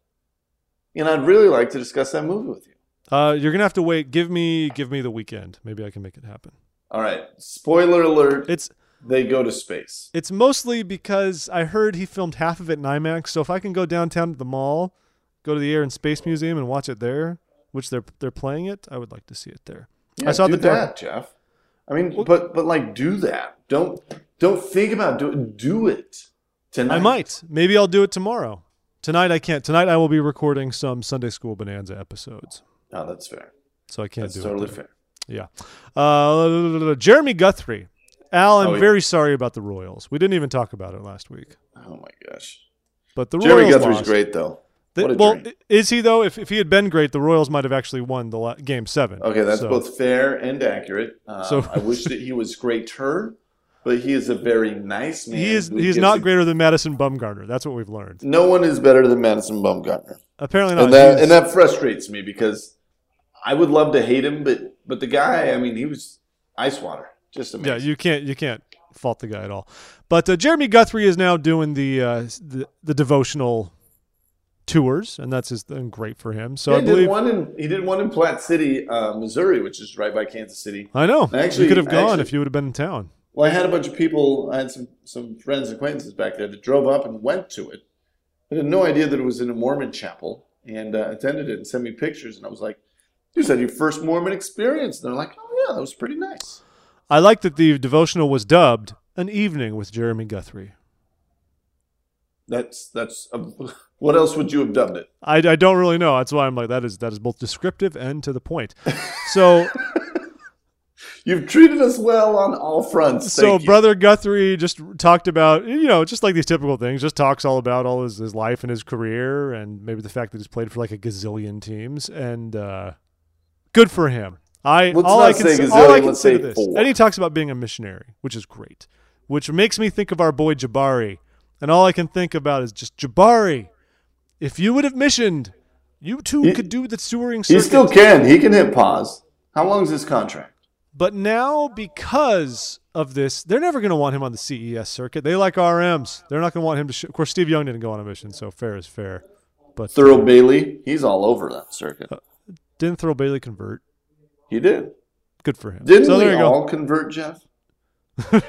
And I'd really like to discuss that movie with you. Uh, you're gonna have to wait. Give me, give me the weekend. Maybe I can make it happen. All right. Spoiler alert. It's They go to space. it's mostly because I heard he filmed half of it in IMAX. So if I can go downtown to the mall, go to the Air and Space Museum and watch it there, which they're they're playing it, I would like to see it there. Yeah, I saw do the doc- that, Jeff. I mean, but but like, do that. Don't don't think about do it. Do it tonight. I might. Maybe I'll do it tomorrow. Tonight I can't. Tonight I will be recording some Sunday School Bonanza episodes, No, that's fair. so I can't That's do totally it. there. fair. Yeah. Uh, Jeremy Guthrie. Al, I'm Oh, yeah. very sorry about the Royals. We didn't even talk about it last week. Oh my gosh. But the Jeremy Royals Guthrie's lost. great though. The- What a well, dream. is he though? If, if he had been great, the Royals might have actually won the la- game seven. Okay, that's So- both fair and accurate. Um, So- I wish that he was greater, but he is a very nice man. He is. who He's gives not a- greater than Madison Bumgarner. That's what we've learned. No one is better than Madison Bumgarner, Apparently not. and that He's- and that frustrates me because I would love to hate him, but but the guy, I mean, he was ice water, just amazing. yeah, you can't. You can't fault the guy at all. But uh, Jeremy Guthrie is now doing the uh, the, the devotional tours, and that's just and great for him. So Yeah, I he believe did one in he did one in Platte City, uh, Missouri, which is right by Kansas City. I know. Actually- you could have gone actually- if you would have been in town. Well, I had a bunch of people. I had some some friends and acquaintances back there that drove up and went to it. I had no idea that it was in a Mormon chapel, and uh, attended it and sent me pictures. And I was like, "You said your first Mormon experience?" And they're like, "Oh yeah, that was pretty nice." I like that the devotional was dubbed "An Evening with Jeremy Guthrie." That's that's. Uh, what else would you have dubbed it? I, I don't really know. That's why I'm like that is that is both descriptive and to the point. So You've treated us well on all fronts. so Thank you. Brother Guthrie just talked about, you know, just like these typical things, just talks all about all his, his life and his career and maybe the fact that he's played for like a gazillion teams, and uh, good for him. I Let's all not I can say say, gazillion, all I can let's say to say this. four. And he talks about being a missionary, which is great, which makes me think of our boy Jabari. And all I can think about is just Jabari. If you would have missioned, you too He- could do the touring He circuit. still can. He can hit pause. How long is his contract? But now, because of this, they're never going to want him on the C E S circuit. They like R Ms. They're not going to want him to. Sh- of course, Steve Young didn't go on a mission, so fair is fair. But Thurl Bailey, he's all over that circuit. didn't Thurl Bailey convert? He did. Good for him. Didn't so we there you all convert, Jeff? go.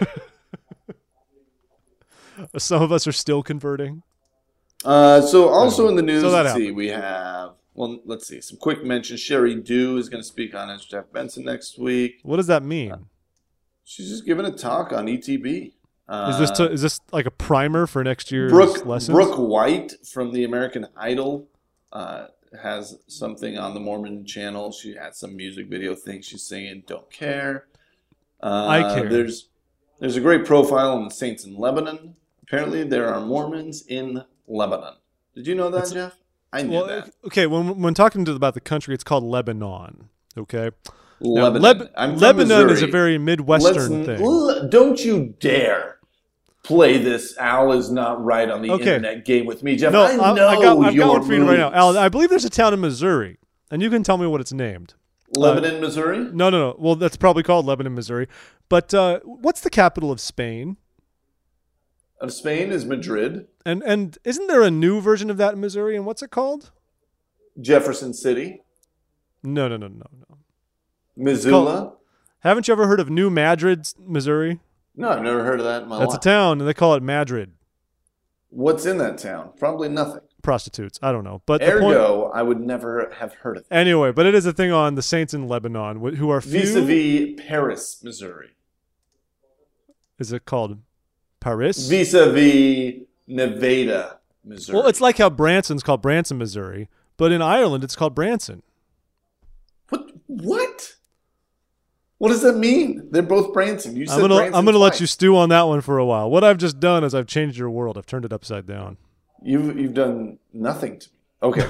Some of us are still converting. Uh, so also in the news, So that let's see, happened. we have, well, let's see, some quick mentions. Sherry Dew is going to speak on as Jeff Benson next week. What does that mean? She's just giving a talk on E T B. Uh, Is this to, is this like a primer for next year's Brooke, lessons? Brooke White from the American Idol uh, has something on the Mormon channel. She had some music video thing she's singing, Don't Care. Uh, I care. There's, there's a great profile on the Saints in Lebanon. Apparently there are Mormons in Lebanon. Did you know that, It's- Jeff? I knew Well, that. okay. When when talking to about the country, it's called Lebanon. Okay. Now, Lebanon. Leb- I'm from Lebanon is a Missouri. very Midwestern Let's- thing. l- don't you dare play this Al is not right on the Okay. internet game with me, Jeff. No, I know I got, I've your got one for you right now. moves. Al, I believe there's a town in Missouri, and you can tell me what it's named. Lebanon, Missouri? No, no, no. Well, that's probably called Lebanon, Missouri. But uh, what's the capital of Spain? Of Spain is Madrid. And and isn't there a new version of that in Missouri? And what's it called? Jefferson City. No, no, no, no, no. Missoula. Haven't you ever heard of New Madrid, Missouri? No, I've never heard of that in my That's a life. town, and they call it Madrid. What's in that town? Probably nothing. Prostitutes. I don't know. But the point, Ergo, I would never have heard of it. anyway, but it is a thing on the Saints in Lebanon, wh- who are few. Vis-a-vis Paris, Missouri. Is it called Paris? Vis-a-vis Nevada, Missouri. Well, it's like how Branson's called Branson, Missouri, but in Ireland it's called Branson. What? What? What does that mean? They're both Branson. You said I'm gonna Branson I'm gonna let twice. you stew on that one for a while. What I've just done is I've changed your world. I've turned it upside down. You've you've done nothing to me. Okay.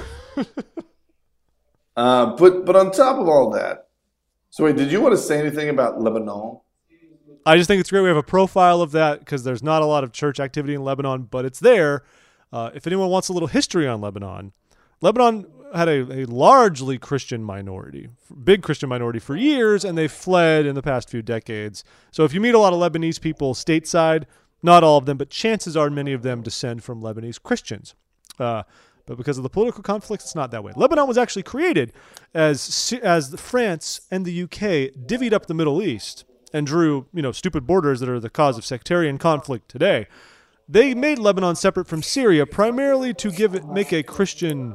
uh, but but on top of all that, so wait, did you want to say anything about Lebanon? I just think it's great we have a profile of that because there's not a lot of church activity in Lebanon, but it's there. Uh, if anyone wants a little history on Lebanon, Lebanon had a, a largely Christian minority, big Christian minority for years, and they fled in the past few decades. So if you meet a lot of Lebanese people stateside, not all of them, but chances are many of them descend from Lebanese Christians. Uh, but because of the political conflicts, it's not that way. Lebanon was actually created as as France and the U K divvied up the Middle East and drew, you know, stupid borders that are the cause of sectarian conflict today. They made Lebanon separate from Syria primarily to give it make a Christian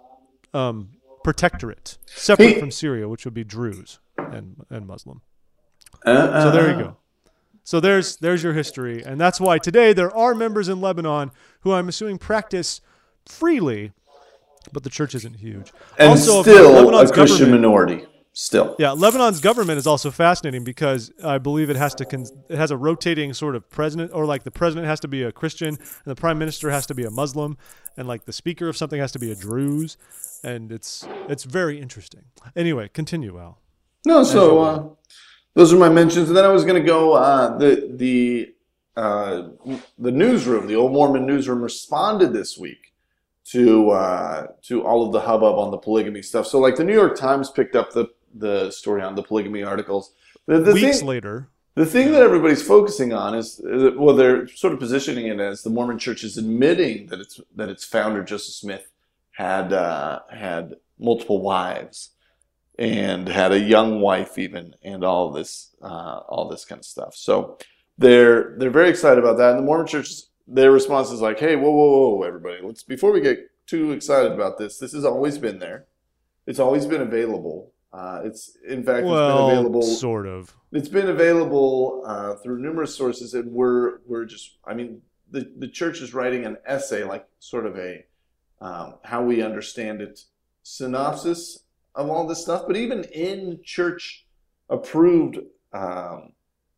um, protectorate separate Hey. from Syria, which would be Druze and and Muslim. Uh, So there you go. So there's there's your history, and that's why today there are members in Lebanon who I'm assuming practice freely, but the church isn't huge. And also, still Lebanon's a Christian government- minority. Still. Yeah, Lebanon's government is also fascinating because I believe it has to con- it has a rotating sort of president, or like the president has to be a Christian and the prime minister has to be a Muslim, and like the speaker of something has to be a Druze, and it's it's very interesting. Anyway, continue, Al. No, so uh, those are my mentions, and then I was going to go. Uh, the the uh, the newsroom, the Old Mormon newsroom, responded this week to uh, to all of the hubbub on the polygamy stuff. So, like the New York Times picked up the the story on the polygamy articles. The, the Weeks thing, later, the thing that everybody's focusing on is, is well, they're sort of positioning it as the Mormon Church is admitting that its that its founder Joseph Smith had uh, had multiple wives and had a young wife even, and all this uh, all this kind of stuff. So they're they're very excited about that. And the Mormon Church, their response is like, "Hey, whoa, whoa, whoa, everybody! Let's before we get too excited about this. This has always been there. It's always been available. Uh, it's in fact well, it's been available." sort of. It's been available uh, through numerous sources, and we're we're just. I mean, the the church is writing an essay, like sort of a um, how we understand it synopsis of all this stuff. But even in church approved um,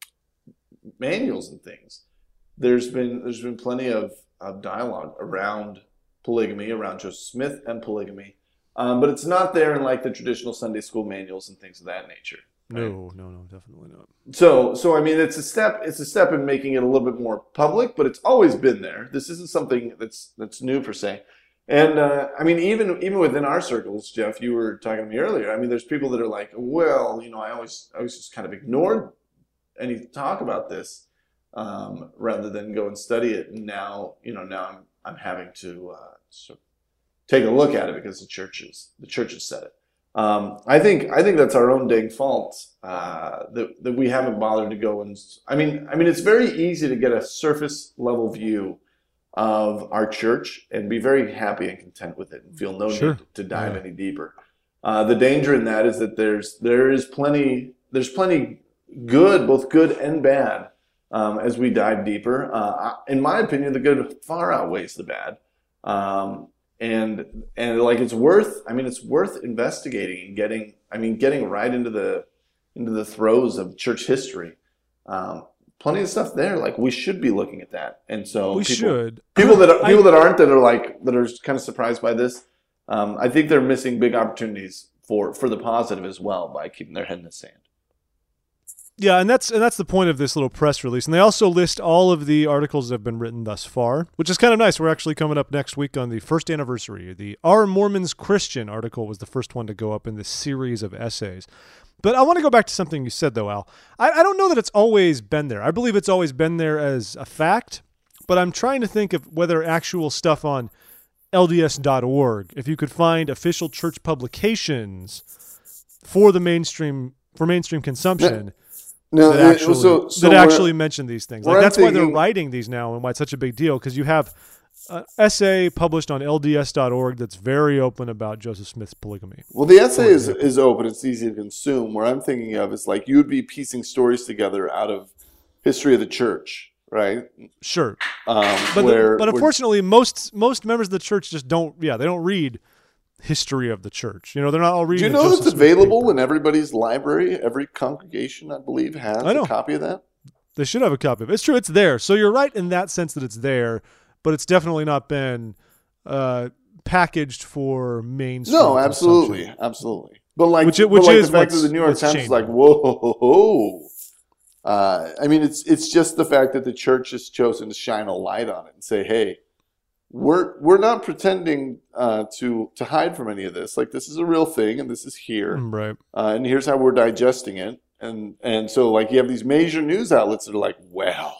manuals and things, there's been there's been plenty of, of dialogue around polygamy, around Joseph Smith and polygamy. Um, but it's not there in like the traditional Sunday school manuals and things of that nature. Right? No, no, no, definitely not. So, so I mean, it's a step. It's a step in making it a little bit more public, but it's always been there. This isn't something that's that's new per se. And uh, I mean, even even within our circles, Jeff, you were talking to me earlier. I mean, there's people that are like, well, you know, I always I always just kind of ignored any talk about this um, rather than go and study it. And now, you know, now I'm I'm having to uh, sort of take a look at it because the churches the churches said it. Um, I think I think that's our own dang fault uh, that that we haven't bothered to go and. I mean, I mean, it's very easy to get a surface level view of our church and be very happy and content with it and feel no Sure. need to dive Yeah. any deeper. Uh, the danger in that is that there's there is plenty there's plenty good, both good and bad, um, as we dive deeper. Uh, in my opinion, the good far outweighs the bad. Um, And and like it's worth. I mean, it's worth investigating and getting. I mean, getting right into the into the throes of church history um, plenty of stuff there. Like we should be looking at that. And so we people, should. people that are, I- people that aren't that are like that are kind of surprised by this. Um, I think they're missing big opportunities for for the positive as well by keeping their head in the sand. Yeah, and that's and that's the point of this little press release. And they also list all of the articles that have been written thus far, which is kind of nice. We're actually coming up next week on the first anniversary. The Are Mormons Christian article was the first one to go up in this series of essays. But I want to go back to something you said, though, Al. I, I don't know that it's always been there. I believe it's always been there as a fact, but I'm trying to think of whether actual stuff on L D S dot org, if you could find official church publications for the mainstream for mainstream consumption. No, that it- actually, so- so that we're- actually mention these things. where Like I'm that's why they're thinking- writing these now and why it's such a big deal, because you have an essay published on L D S dot org that's very open about Joseph Smith's polygamy. Well, the essay is, is open. It's easy to consume. Where I'm thinking of is like you would be piecing stories together out of history of the church, right? Sure. Um, But, where, the, but where- unfortunately, most most members of the church just don't, yeah, they don't read history of the church. You know, they're not all do reading you the know Joseph that's Smith available paper. in everybody's library? Every congregation, I believe, has I know. a copy of that. They should have a copy of it. It's true, it's there. So you're right in that sense that it's there, but it's definitely not been uh, packaged for mainstream No, absolutely, consumption. absolutely. But like, Which it- but which like is the fact that what's- the New York what's Times is like, changing. whoa. Uh, I mean, it's it's just the fact that the church has chosen to shine a light on it and say, hey, we're we're not pretending uh, to to hide from any of this. Like this is a real thing, and this is here, Mm, Right. uh, and here's how we're digesting it. And and so like you have these major news outlets that are like, well,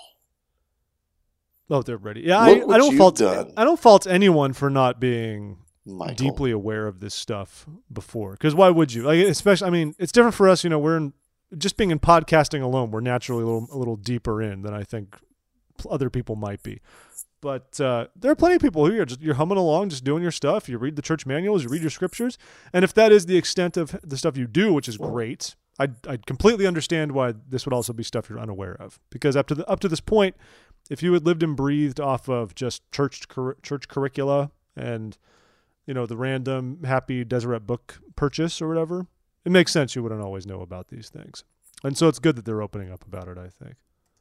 Oh, they're ready. Yeah, I, Look what I don't you've fault done. I don't fault anyone for not being Michael. deeply aware of this stuff before. Because why would you? Like, especially, I mean, it's different for us. You know, we're in just being in podcasting alone. We're naturally a little a little deeper in than I think other people might be. But uh, there are plenty of people who are just you're humming along, just doing your stuff. You read the church manuals, you read your scriptures, and if that is the extent of the stuff you do, which is great, I I completely understand why this would also be stuff you're unaware of. Because up to the up to this point, if you had lived and breathed off of just church cur- church curricula and you know the random Happy Deseret book purchase or whatever, it makes sense you wouldn't always know about these things. And so it's good that they're opening up about it, I think.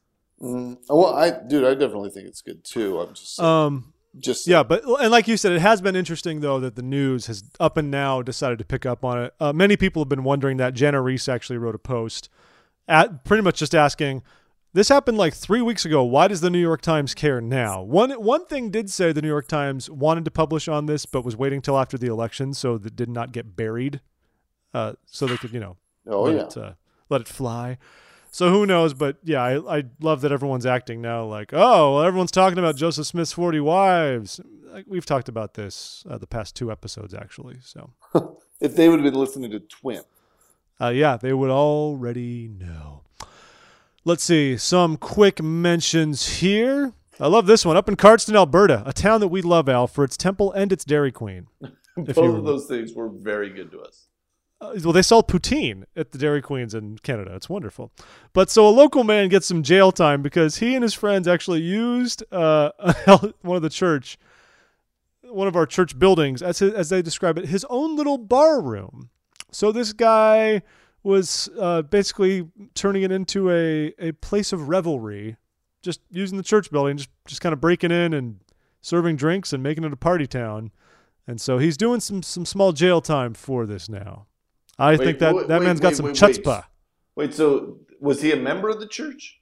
Mm, well, I dude, I definitely think it's good too. I'm just Um, just yeah, but and like you said, it has been interesting though that the news has up and now decided to pick up on it. Uh, many people have been wondering that. Jenna Reese actually wrote a post, at pretty much just asking, "This happened like three weeks ago. Why does the New York Times care now?" One one thing did say the New York Times wanted to publish on this, but was waiting till after the election so that it did not get buried, uh, so they could you know oh let yeah. it uh, let it fly. So who knows? But yeah, I, I love that everyone's acting now like, oh, well, everyone's talking about Joseph Smith's forty wives. Like, we've talked about this uh, the past two episodes, actually. So If they would have been listening to Twin. uh, yeah, they would already know. Let's see. Some quick mentions here. I love this one. Up in Cardston, Alberta, a town that we love, Al, for its temple and its Dairy Queen. Both you of remember. those things were very good to us. Uh, well, they sell poutine at the Dairy Queens in Canada. It's wonderful. But so a local man gets some jail time because he and his friends actually used uh, one of the church, one of our church buildings, as his, as they describe it, his own little bar room. So this guy was uh, basically turning it into a, a place of revelry, just using the church building, just just kind of breaking in and serving drinks and making it a party town. And so he's doing some some small jail time for this now. I Wait, think that, wait, that wait, man's got wait, some wait, chutzpah. Wait, so was he a member of the church?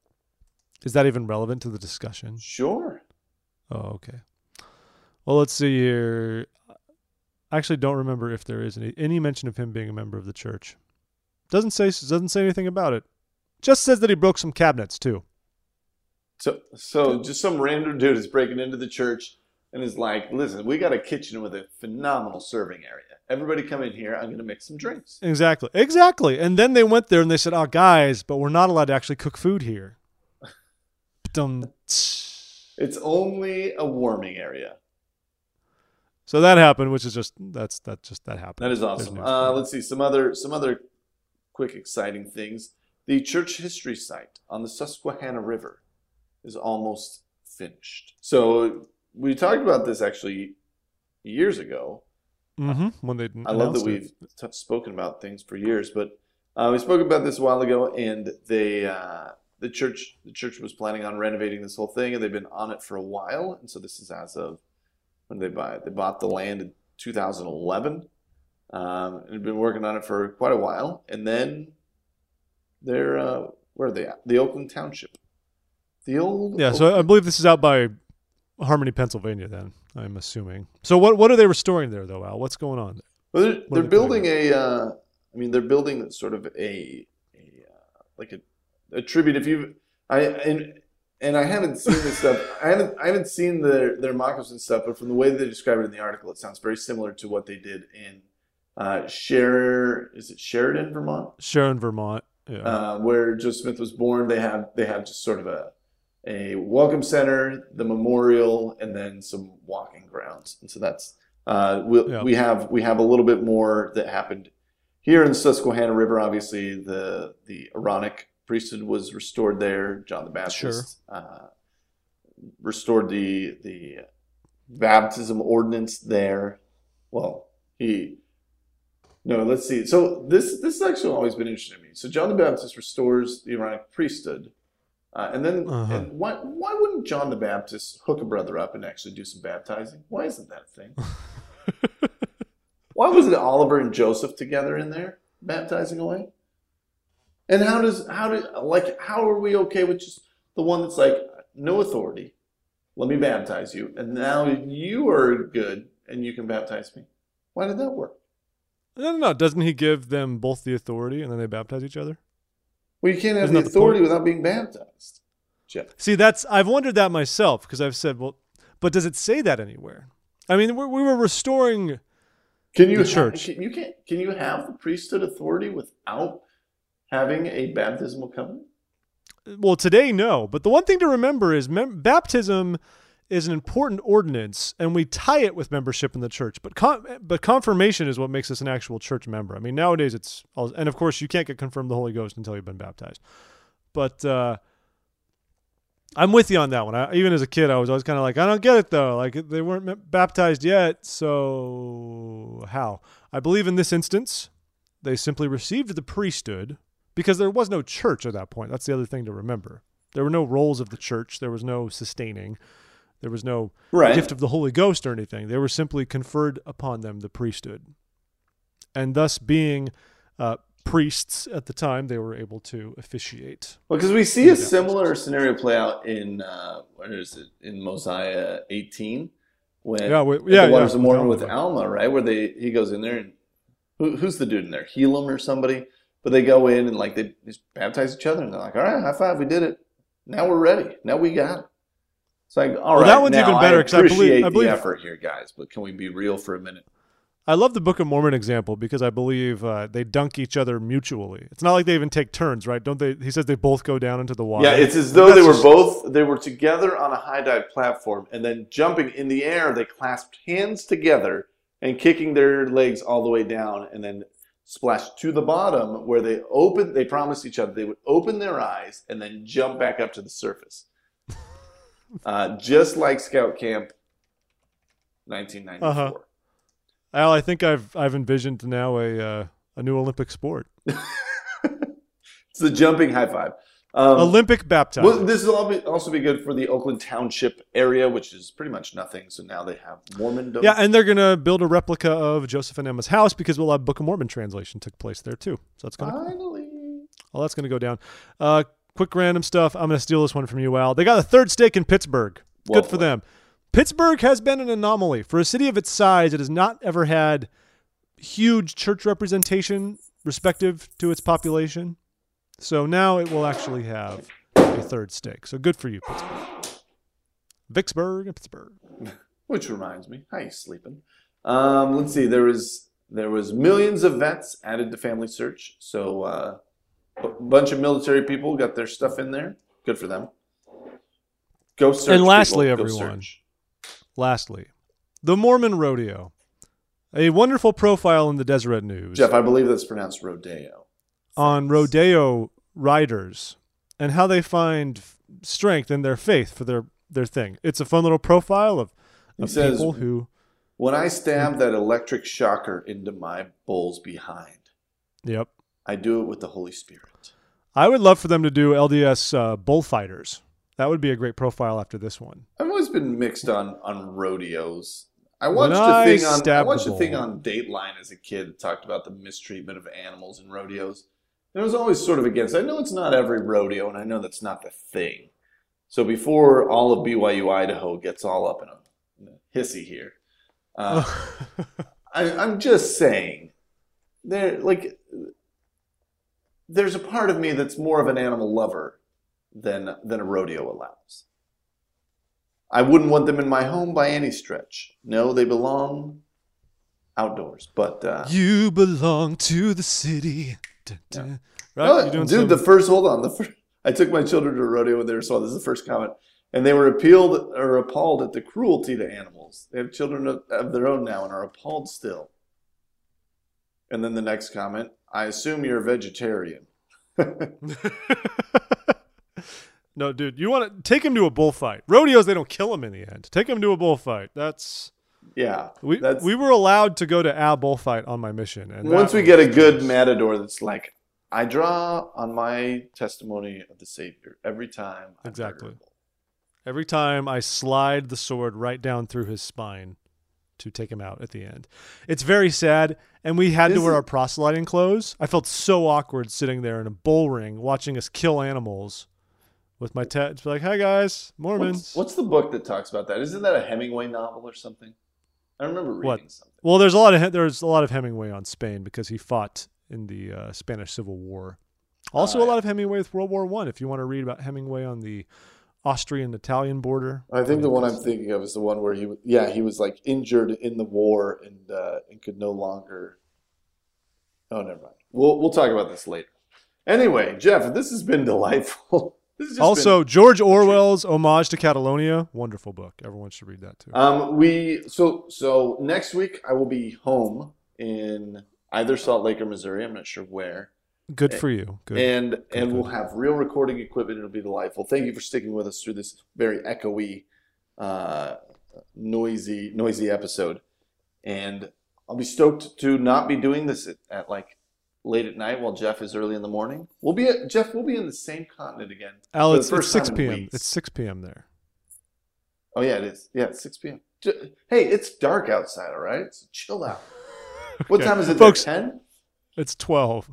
Is that even relevant to the discussion? Sure. Oh, okay. Well, let's see here. I actually don't remember if there is any, any mention of him being a member of the church. Doesn't say doesn't say anything about it. Just says that he broke some cabinets too. So, so just some random dude is breaking into the church and is like, listen, we got a kitchen with a phenomenal serving area. Everybody come in here. I'm going to make some drinks. Exactly. Exactly. And then they went there and they said, oh, guys, but we're not allowed to actually cook food here. Dum- It's only a warming area. So that happened, which is just, that's, that just, that happened. That is There's awesome. news Uh, for let's see some other some other quick exciting things. The church history site on the Susquehanna River is almost finished. So we talked about this actually years ago. that. Mm-hmm. When they I love that announced we've it. t- spoken about things for years, but uh, we spoke about this a while ago, and they uh, the church the church was planning on renovating this whole thing, and they've been on it for a while. And so this is as of when they buy it. They bought the land in two thousand eleven, um, and have been working on it for quite a while. And then they're uh, where are they at? The Oakland Township. The old Yeah, Oakland. so I believe this is out by Harmony, Pennsylvania. Then I'm assuming. So what what are they restoring there, though, Al? What's going on? Well, they're, What are they're they building a. Uh, I mean, they're building sort of a, a uh, like a, a tribute. If you, I and and I haven't seen this stuff. I haven't I haven't seen their their mock-ups and stuff. But from the way they describe it in the article, it sounds very similar to what they did in uh, Sher. Is it Sheridan, Vermont? Sharon, Vermont. Yeah. Uh, where Joe Smith was born. They have they have just sort of a a welcome center, the memorial, and then some walking grounds. And so that's uh, we Yeah. we have we have a little bit more that happened here in the Susquehanna River. Obviously, the the Aaronic priesthood was restored there. John the Baptist uh, restored the the baptism ordinance there. Well, he no. Let's see. So this this has actually always been interesting to me. So John the Baptist restores the Aaronic priesthood. Uh, and then, Uh-huh. and why why wouldn't John the Baptist hook a brother up and actually do some baptizing? Why isn't that a thing? Why was it Oliver and Joseph together in there baptizing away? And how does how do like how are we okay with just the one that's like no authority? Let me baptize you, and now you are good and you can baptize me. Why did that work? No, no, no. Doesn't he give them both the authority and then they baptize each other? Well, you can't have Isn't the that the authority point? without being baptized, Jeff. See, that's I've wondered that myself because I've said, well, but does it say that anywhere? I mean, we we were restoring. Can you The ha- church. Can, you can't. Can you have the priesthood authority without having a baptismal covenant? Well, today, no. But the one thing to remember is mem- baptism is an important ordinance, and we tie it with membership in the church. But con- but confirmation is what makes us an actual church member. I mean, nowadays it's all, and of course you can't get confirmed the Holy Ghost until you've been baptized. But uh, I'm with you on that one. I, even as a kid, I was always kind of like, I don't get it though. Like they weren't m- baptized yet, so how? I believe in this instance, they simply received the priesthood because there was no church at that point. That's the other thing to remember. There were no roles of the church. There was no sustaining. There was no Right. gift of the Holy Ghost or anything. They were simply conferred upon them the priesthood. And thus being uh, priests at the time, they were able to officiate. Well, because we see Yeah. a similar scenario play out in uh, where is it in Mosiah eighteen when Yeah, we- at yeah, the Waters yeah, of Mormon with with Alma. Alma, right? Where they he goes in there and who, who's the dude in there? Helam or somebody? But they go in and like they just baptize each other and they're like, all right, high five, we did it. Now we're ready. Now we got it. It's like, all right, Well, that one's now even better, I 'cause I believe- appreciate I believe- the effort here, guys, but can we be real for a minute? I love the Book of Mormon example because I believe uh, they dunk each other mutually. It's not like they even take turns, right? Don't they? He says they both go down into the water. Yeah, it's as though That's they were just- both they were together on a high dive platform, and then jumping in the air, they clasped hands together and kicking their legs all the way down, and then splashed to the bottom where they opened. They promised each other they would open their eyes and then jump back up to the surface, uh, just like Scout Camp, nineteen ninety-four. Uh-huh. Al, I think I've I've envisioned now a uh, a new Olympic sport, It's the jumping high five. Um, Olympic baptizing. Well, this will all be- also be good for the Oakland Township area, which is pretty much nothing. So now they have Mormondom. Yeah, and they're gonna build a replica of Joseph and Emma's house because we'll have Book of Mormon translation took place there too. So that's gonna Finally. all that's gonna go down. Uh, quick random stuff. I'm gonna steal this one from you, Al. They got a third stake in Pittsburgh. Good for Lovely. them. Pittsburgh has been an anomaly for a city of its size. It has not ever had huge church representation respective to its population. So now it will actually have a third stake. So good for you, Pittsburgh. Vicksburg and Pittsburgh. Which reminds me, how you sleeping? Um, let's see. There was there was millions of vets added to Family Search. So uh, a bunch of military people got their stuff in there. Good for them. Go search. And lastly, people. Go everyone, search. Lastly, the Mormon Rodeo. A wonderful profile in the Deseret News Jeff, I believe that's pronounced rodeo. on rodeo riders and how they find f- strength in their faith for their, their thing. It's a fun little profile of, He of says, people who, When I stab that electric shocker into my bull's behind, yep. I do it with the Holy Spirit. I would love for them to do L D S uh, bullfighters. That would be a great profile after this one. I've always been mixed on, on rodeos. I watched When a I thing on I stabbed watched the a thing bull. on Dateline as a kid that talked about the mistreatment of animals in rodeos. And I was always sort of against. I know it's not every rodeo, and I know that's not the thing. So before all of B Y U Idaho gets all up in a, in a hissy here, uh, I, I'm just saying, there like there's a part of me that's more of an animal lover than than a rodeo allows. I wouldn't want them in my home by any stretch. No, they belong outdoors. But uh, You belong to the city. Dun, dun. Yeah. Right? no, You're doing dude, some- the first hold on the first, I took my children to a rodeo when they were small. This is the first comment, and they were appealed or appalled at the cruelty to animals. They have children of, of their own now and are appalled still. And then the next comment: I assume you're a vegetarian. No, dude, you want to take him to a bullfight. Rodeos, they don't kill him in the end. Take him to a bullfight. That's Yeah, we that's, we were allowed to go to a bullfight on my mission, and once that we was get a good just- matador that's like, I draw on my testimony of the Savior every time. I Exactly. murder a bull." Every time I slide the sword right down through his spine to take him out at the end. It's very sad, and we had This to wear is- our proselyting clothes. I felt so awkward sitting there in a bull ring watching us kill animals with my tat. Like, hi guys, Mormons. What's, what's the book that talks about that? Isn't that a Hemingway novel or something? I remember reading What? something. Well, there's a lot of there's a lot of Hemingway on Spain because he fought in the uh, Spanish Civil War. Also, Oh, a lot yeah. of Hemingway with World War One. If you want to read about Hemingway on the Austrian-Italian border, I think the one I'm Because- thinking of is the one where he, was- yeah, he was like injured in the war and uh, and could no longer. Oh, never mind. We'll we'll talk about this later. Anyway, Jeff, this has been delightful. This has just Also, George Orwell's Homage to Catalonia, wonderful book. Everyone should read that too. been- um, we so so next week I will be home in either Salt Lake or Missouri. I'm not sure where. Good for you. Good. And and good. we'll have real recording equipment. It'll be delightful. Thank you for sticking with us through this very echoey, uh, noisy, noisy episode. And I'll be stoked to not be doing this at, at like late at night while Jeff is early in the morning. We'll be at, Jeff. We'll be in the same continent again. Al, for the it's, it's first six time in p.m. weeks. It's six p.m. there. Oh yeah, it is. Yeah, it's six p.m. J- Hey, it's dark outside. All right, so chill out. What Okay. time is it, Folks? there? Ten. It's twelve.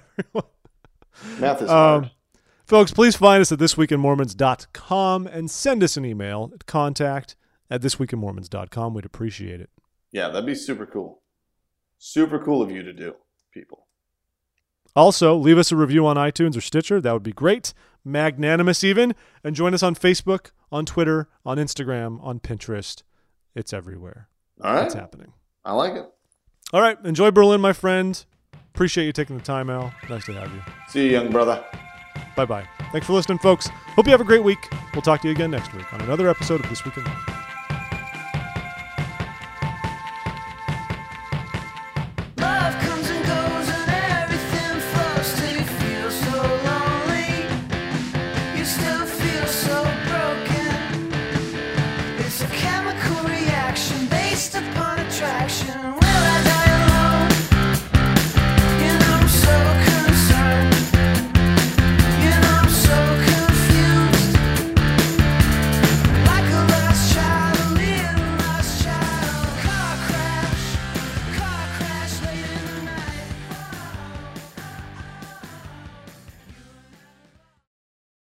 Math is Um, hard. Folks, please find us at this week in mormons dot com and send us an email at contact at this week in mormons dot com. We'd appreciate it. Yeah, that'd be super cool. Super cool of you to do, people. Also, leave us a review on iTunes or Stitcher. That would be great. Magnanimous even. And join us on Facebook, on Twitter, on Instagram, on Pinterest. It's everywhere. All right, It's happening. I like it. All right. Enjoy Berlin, my friend. Appreciate you taking the time, Al. Nice to have you. See you, young brother. Bye-bye. Thanks for listening, folks. Hope you have a great week. We'll talk to you again next week on another episode of This Week in Mormons.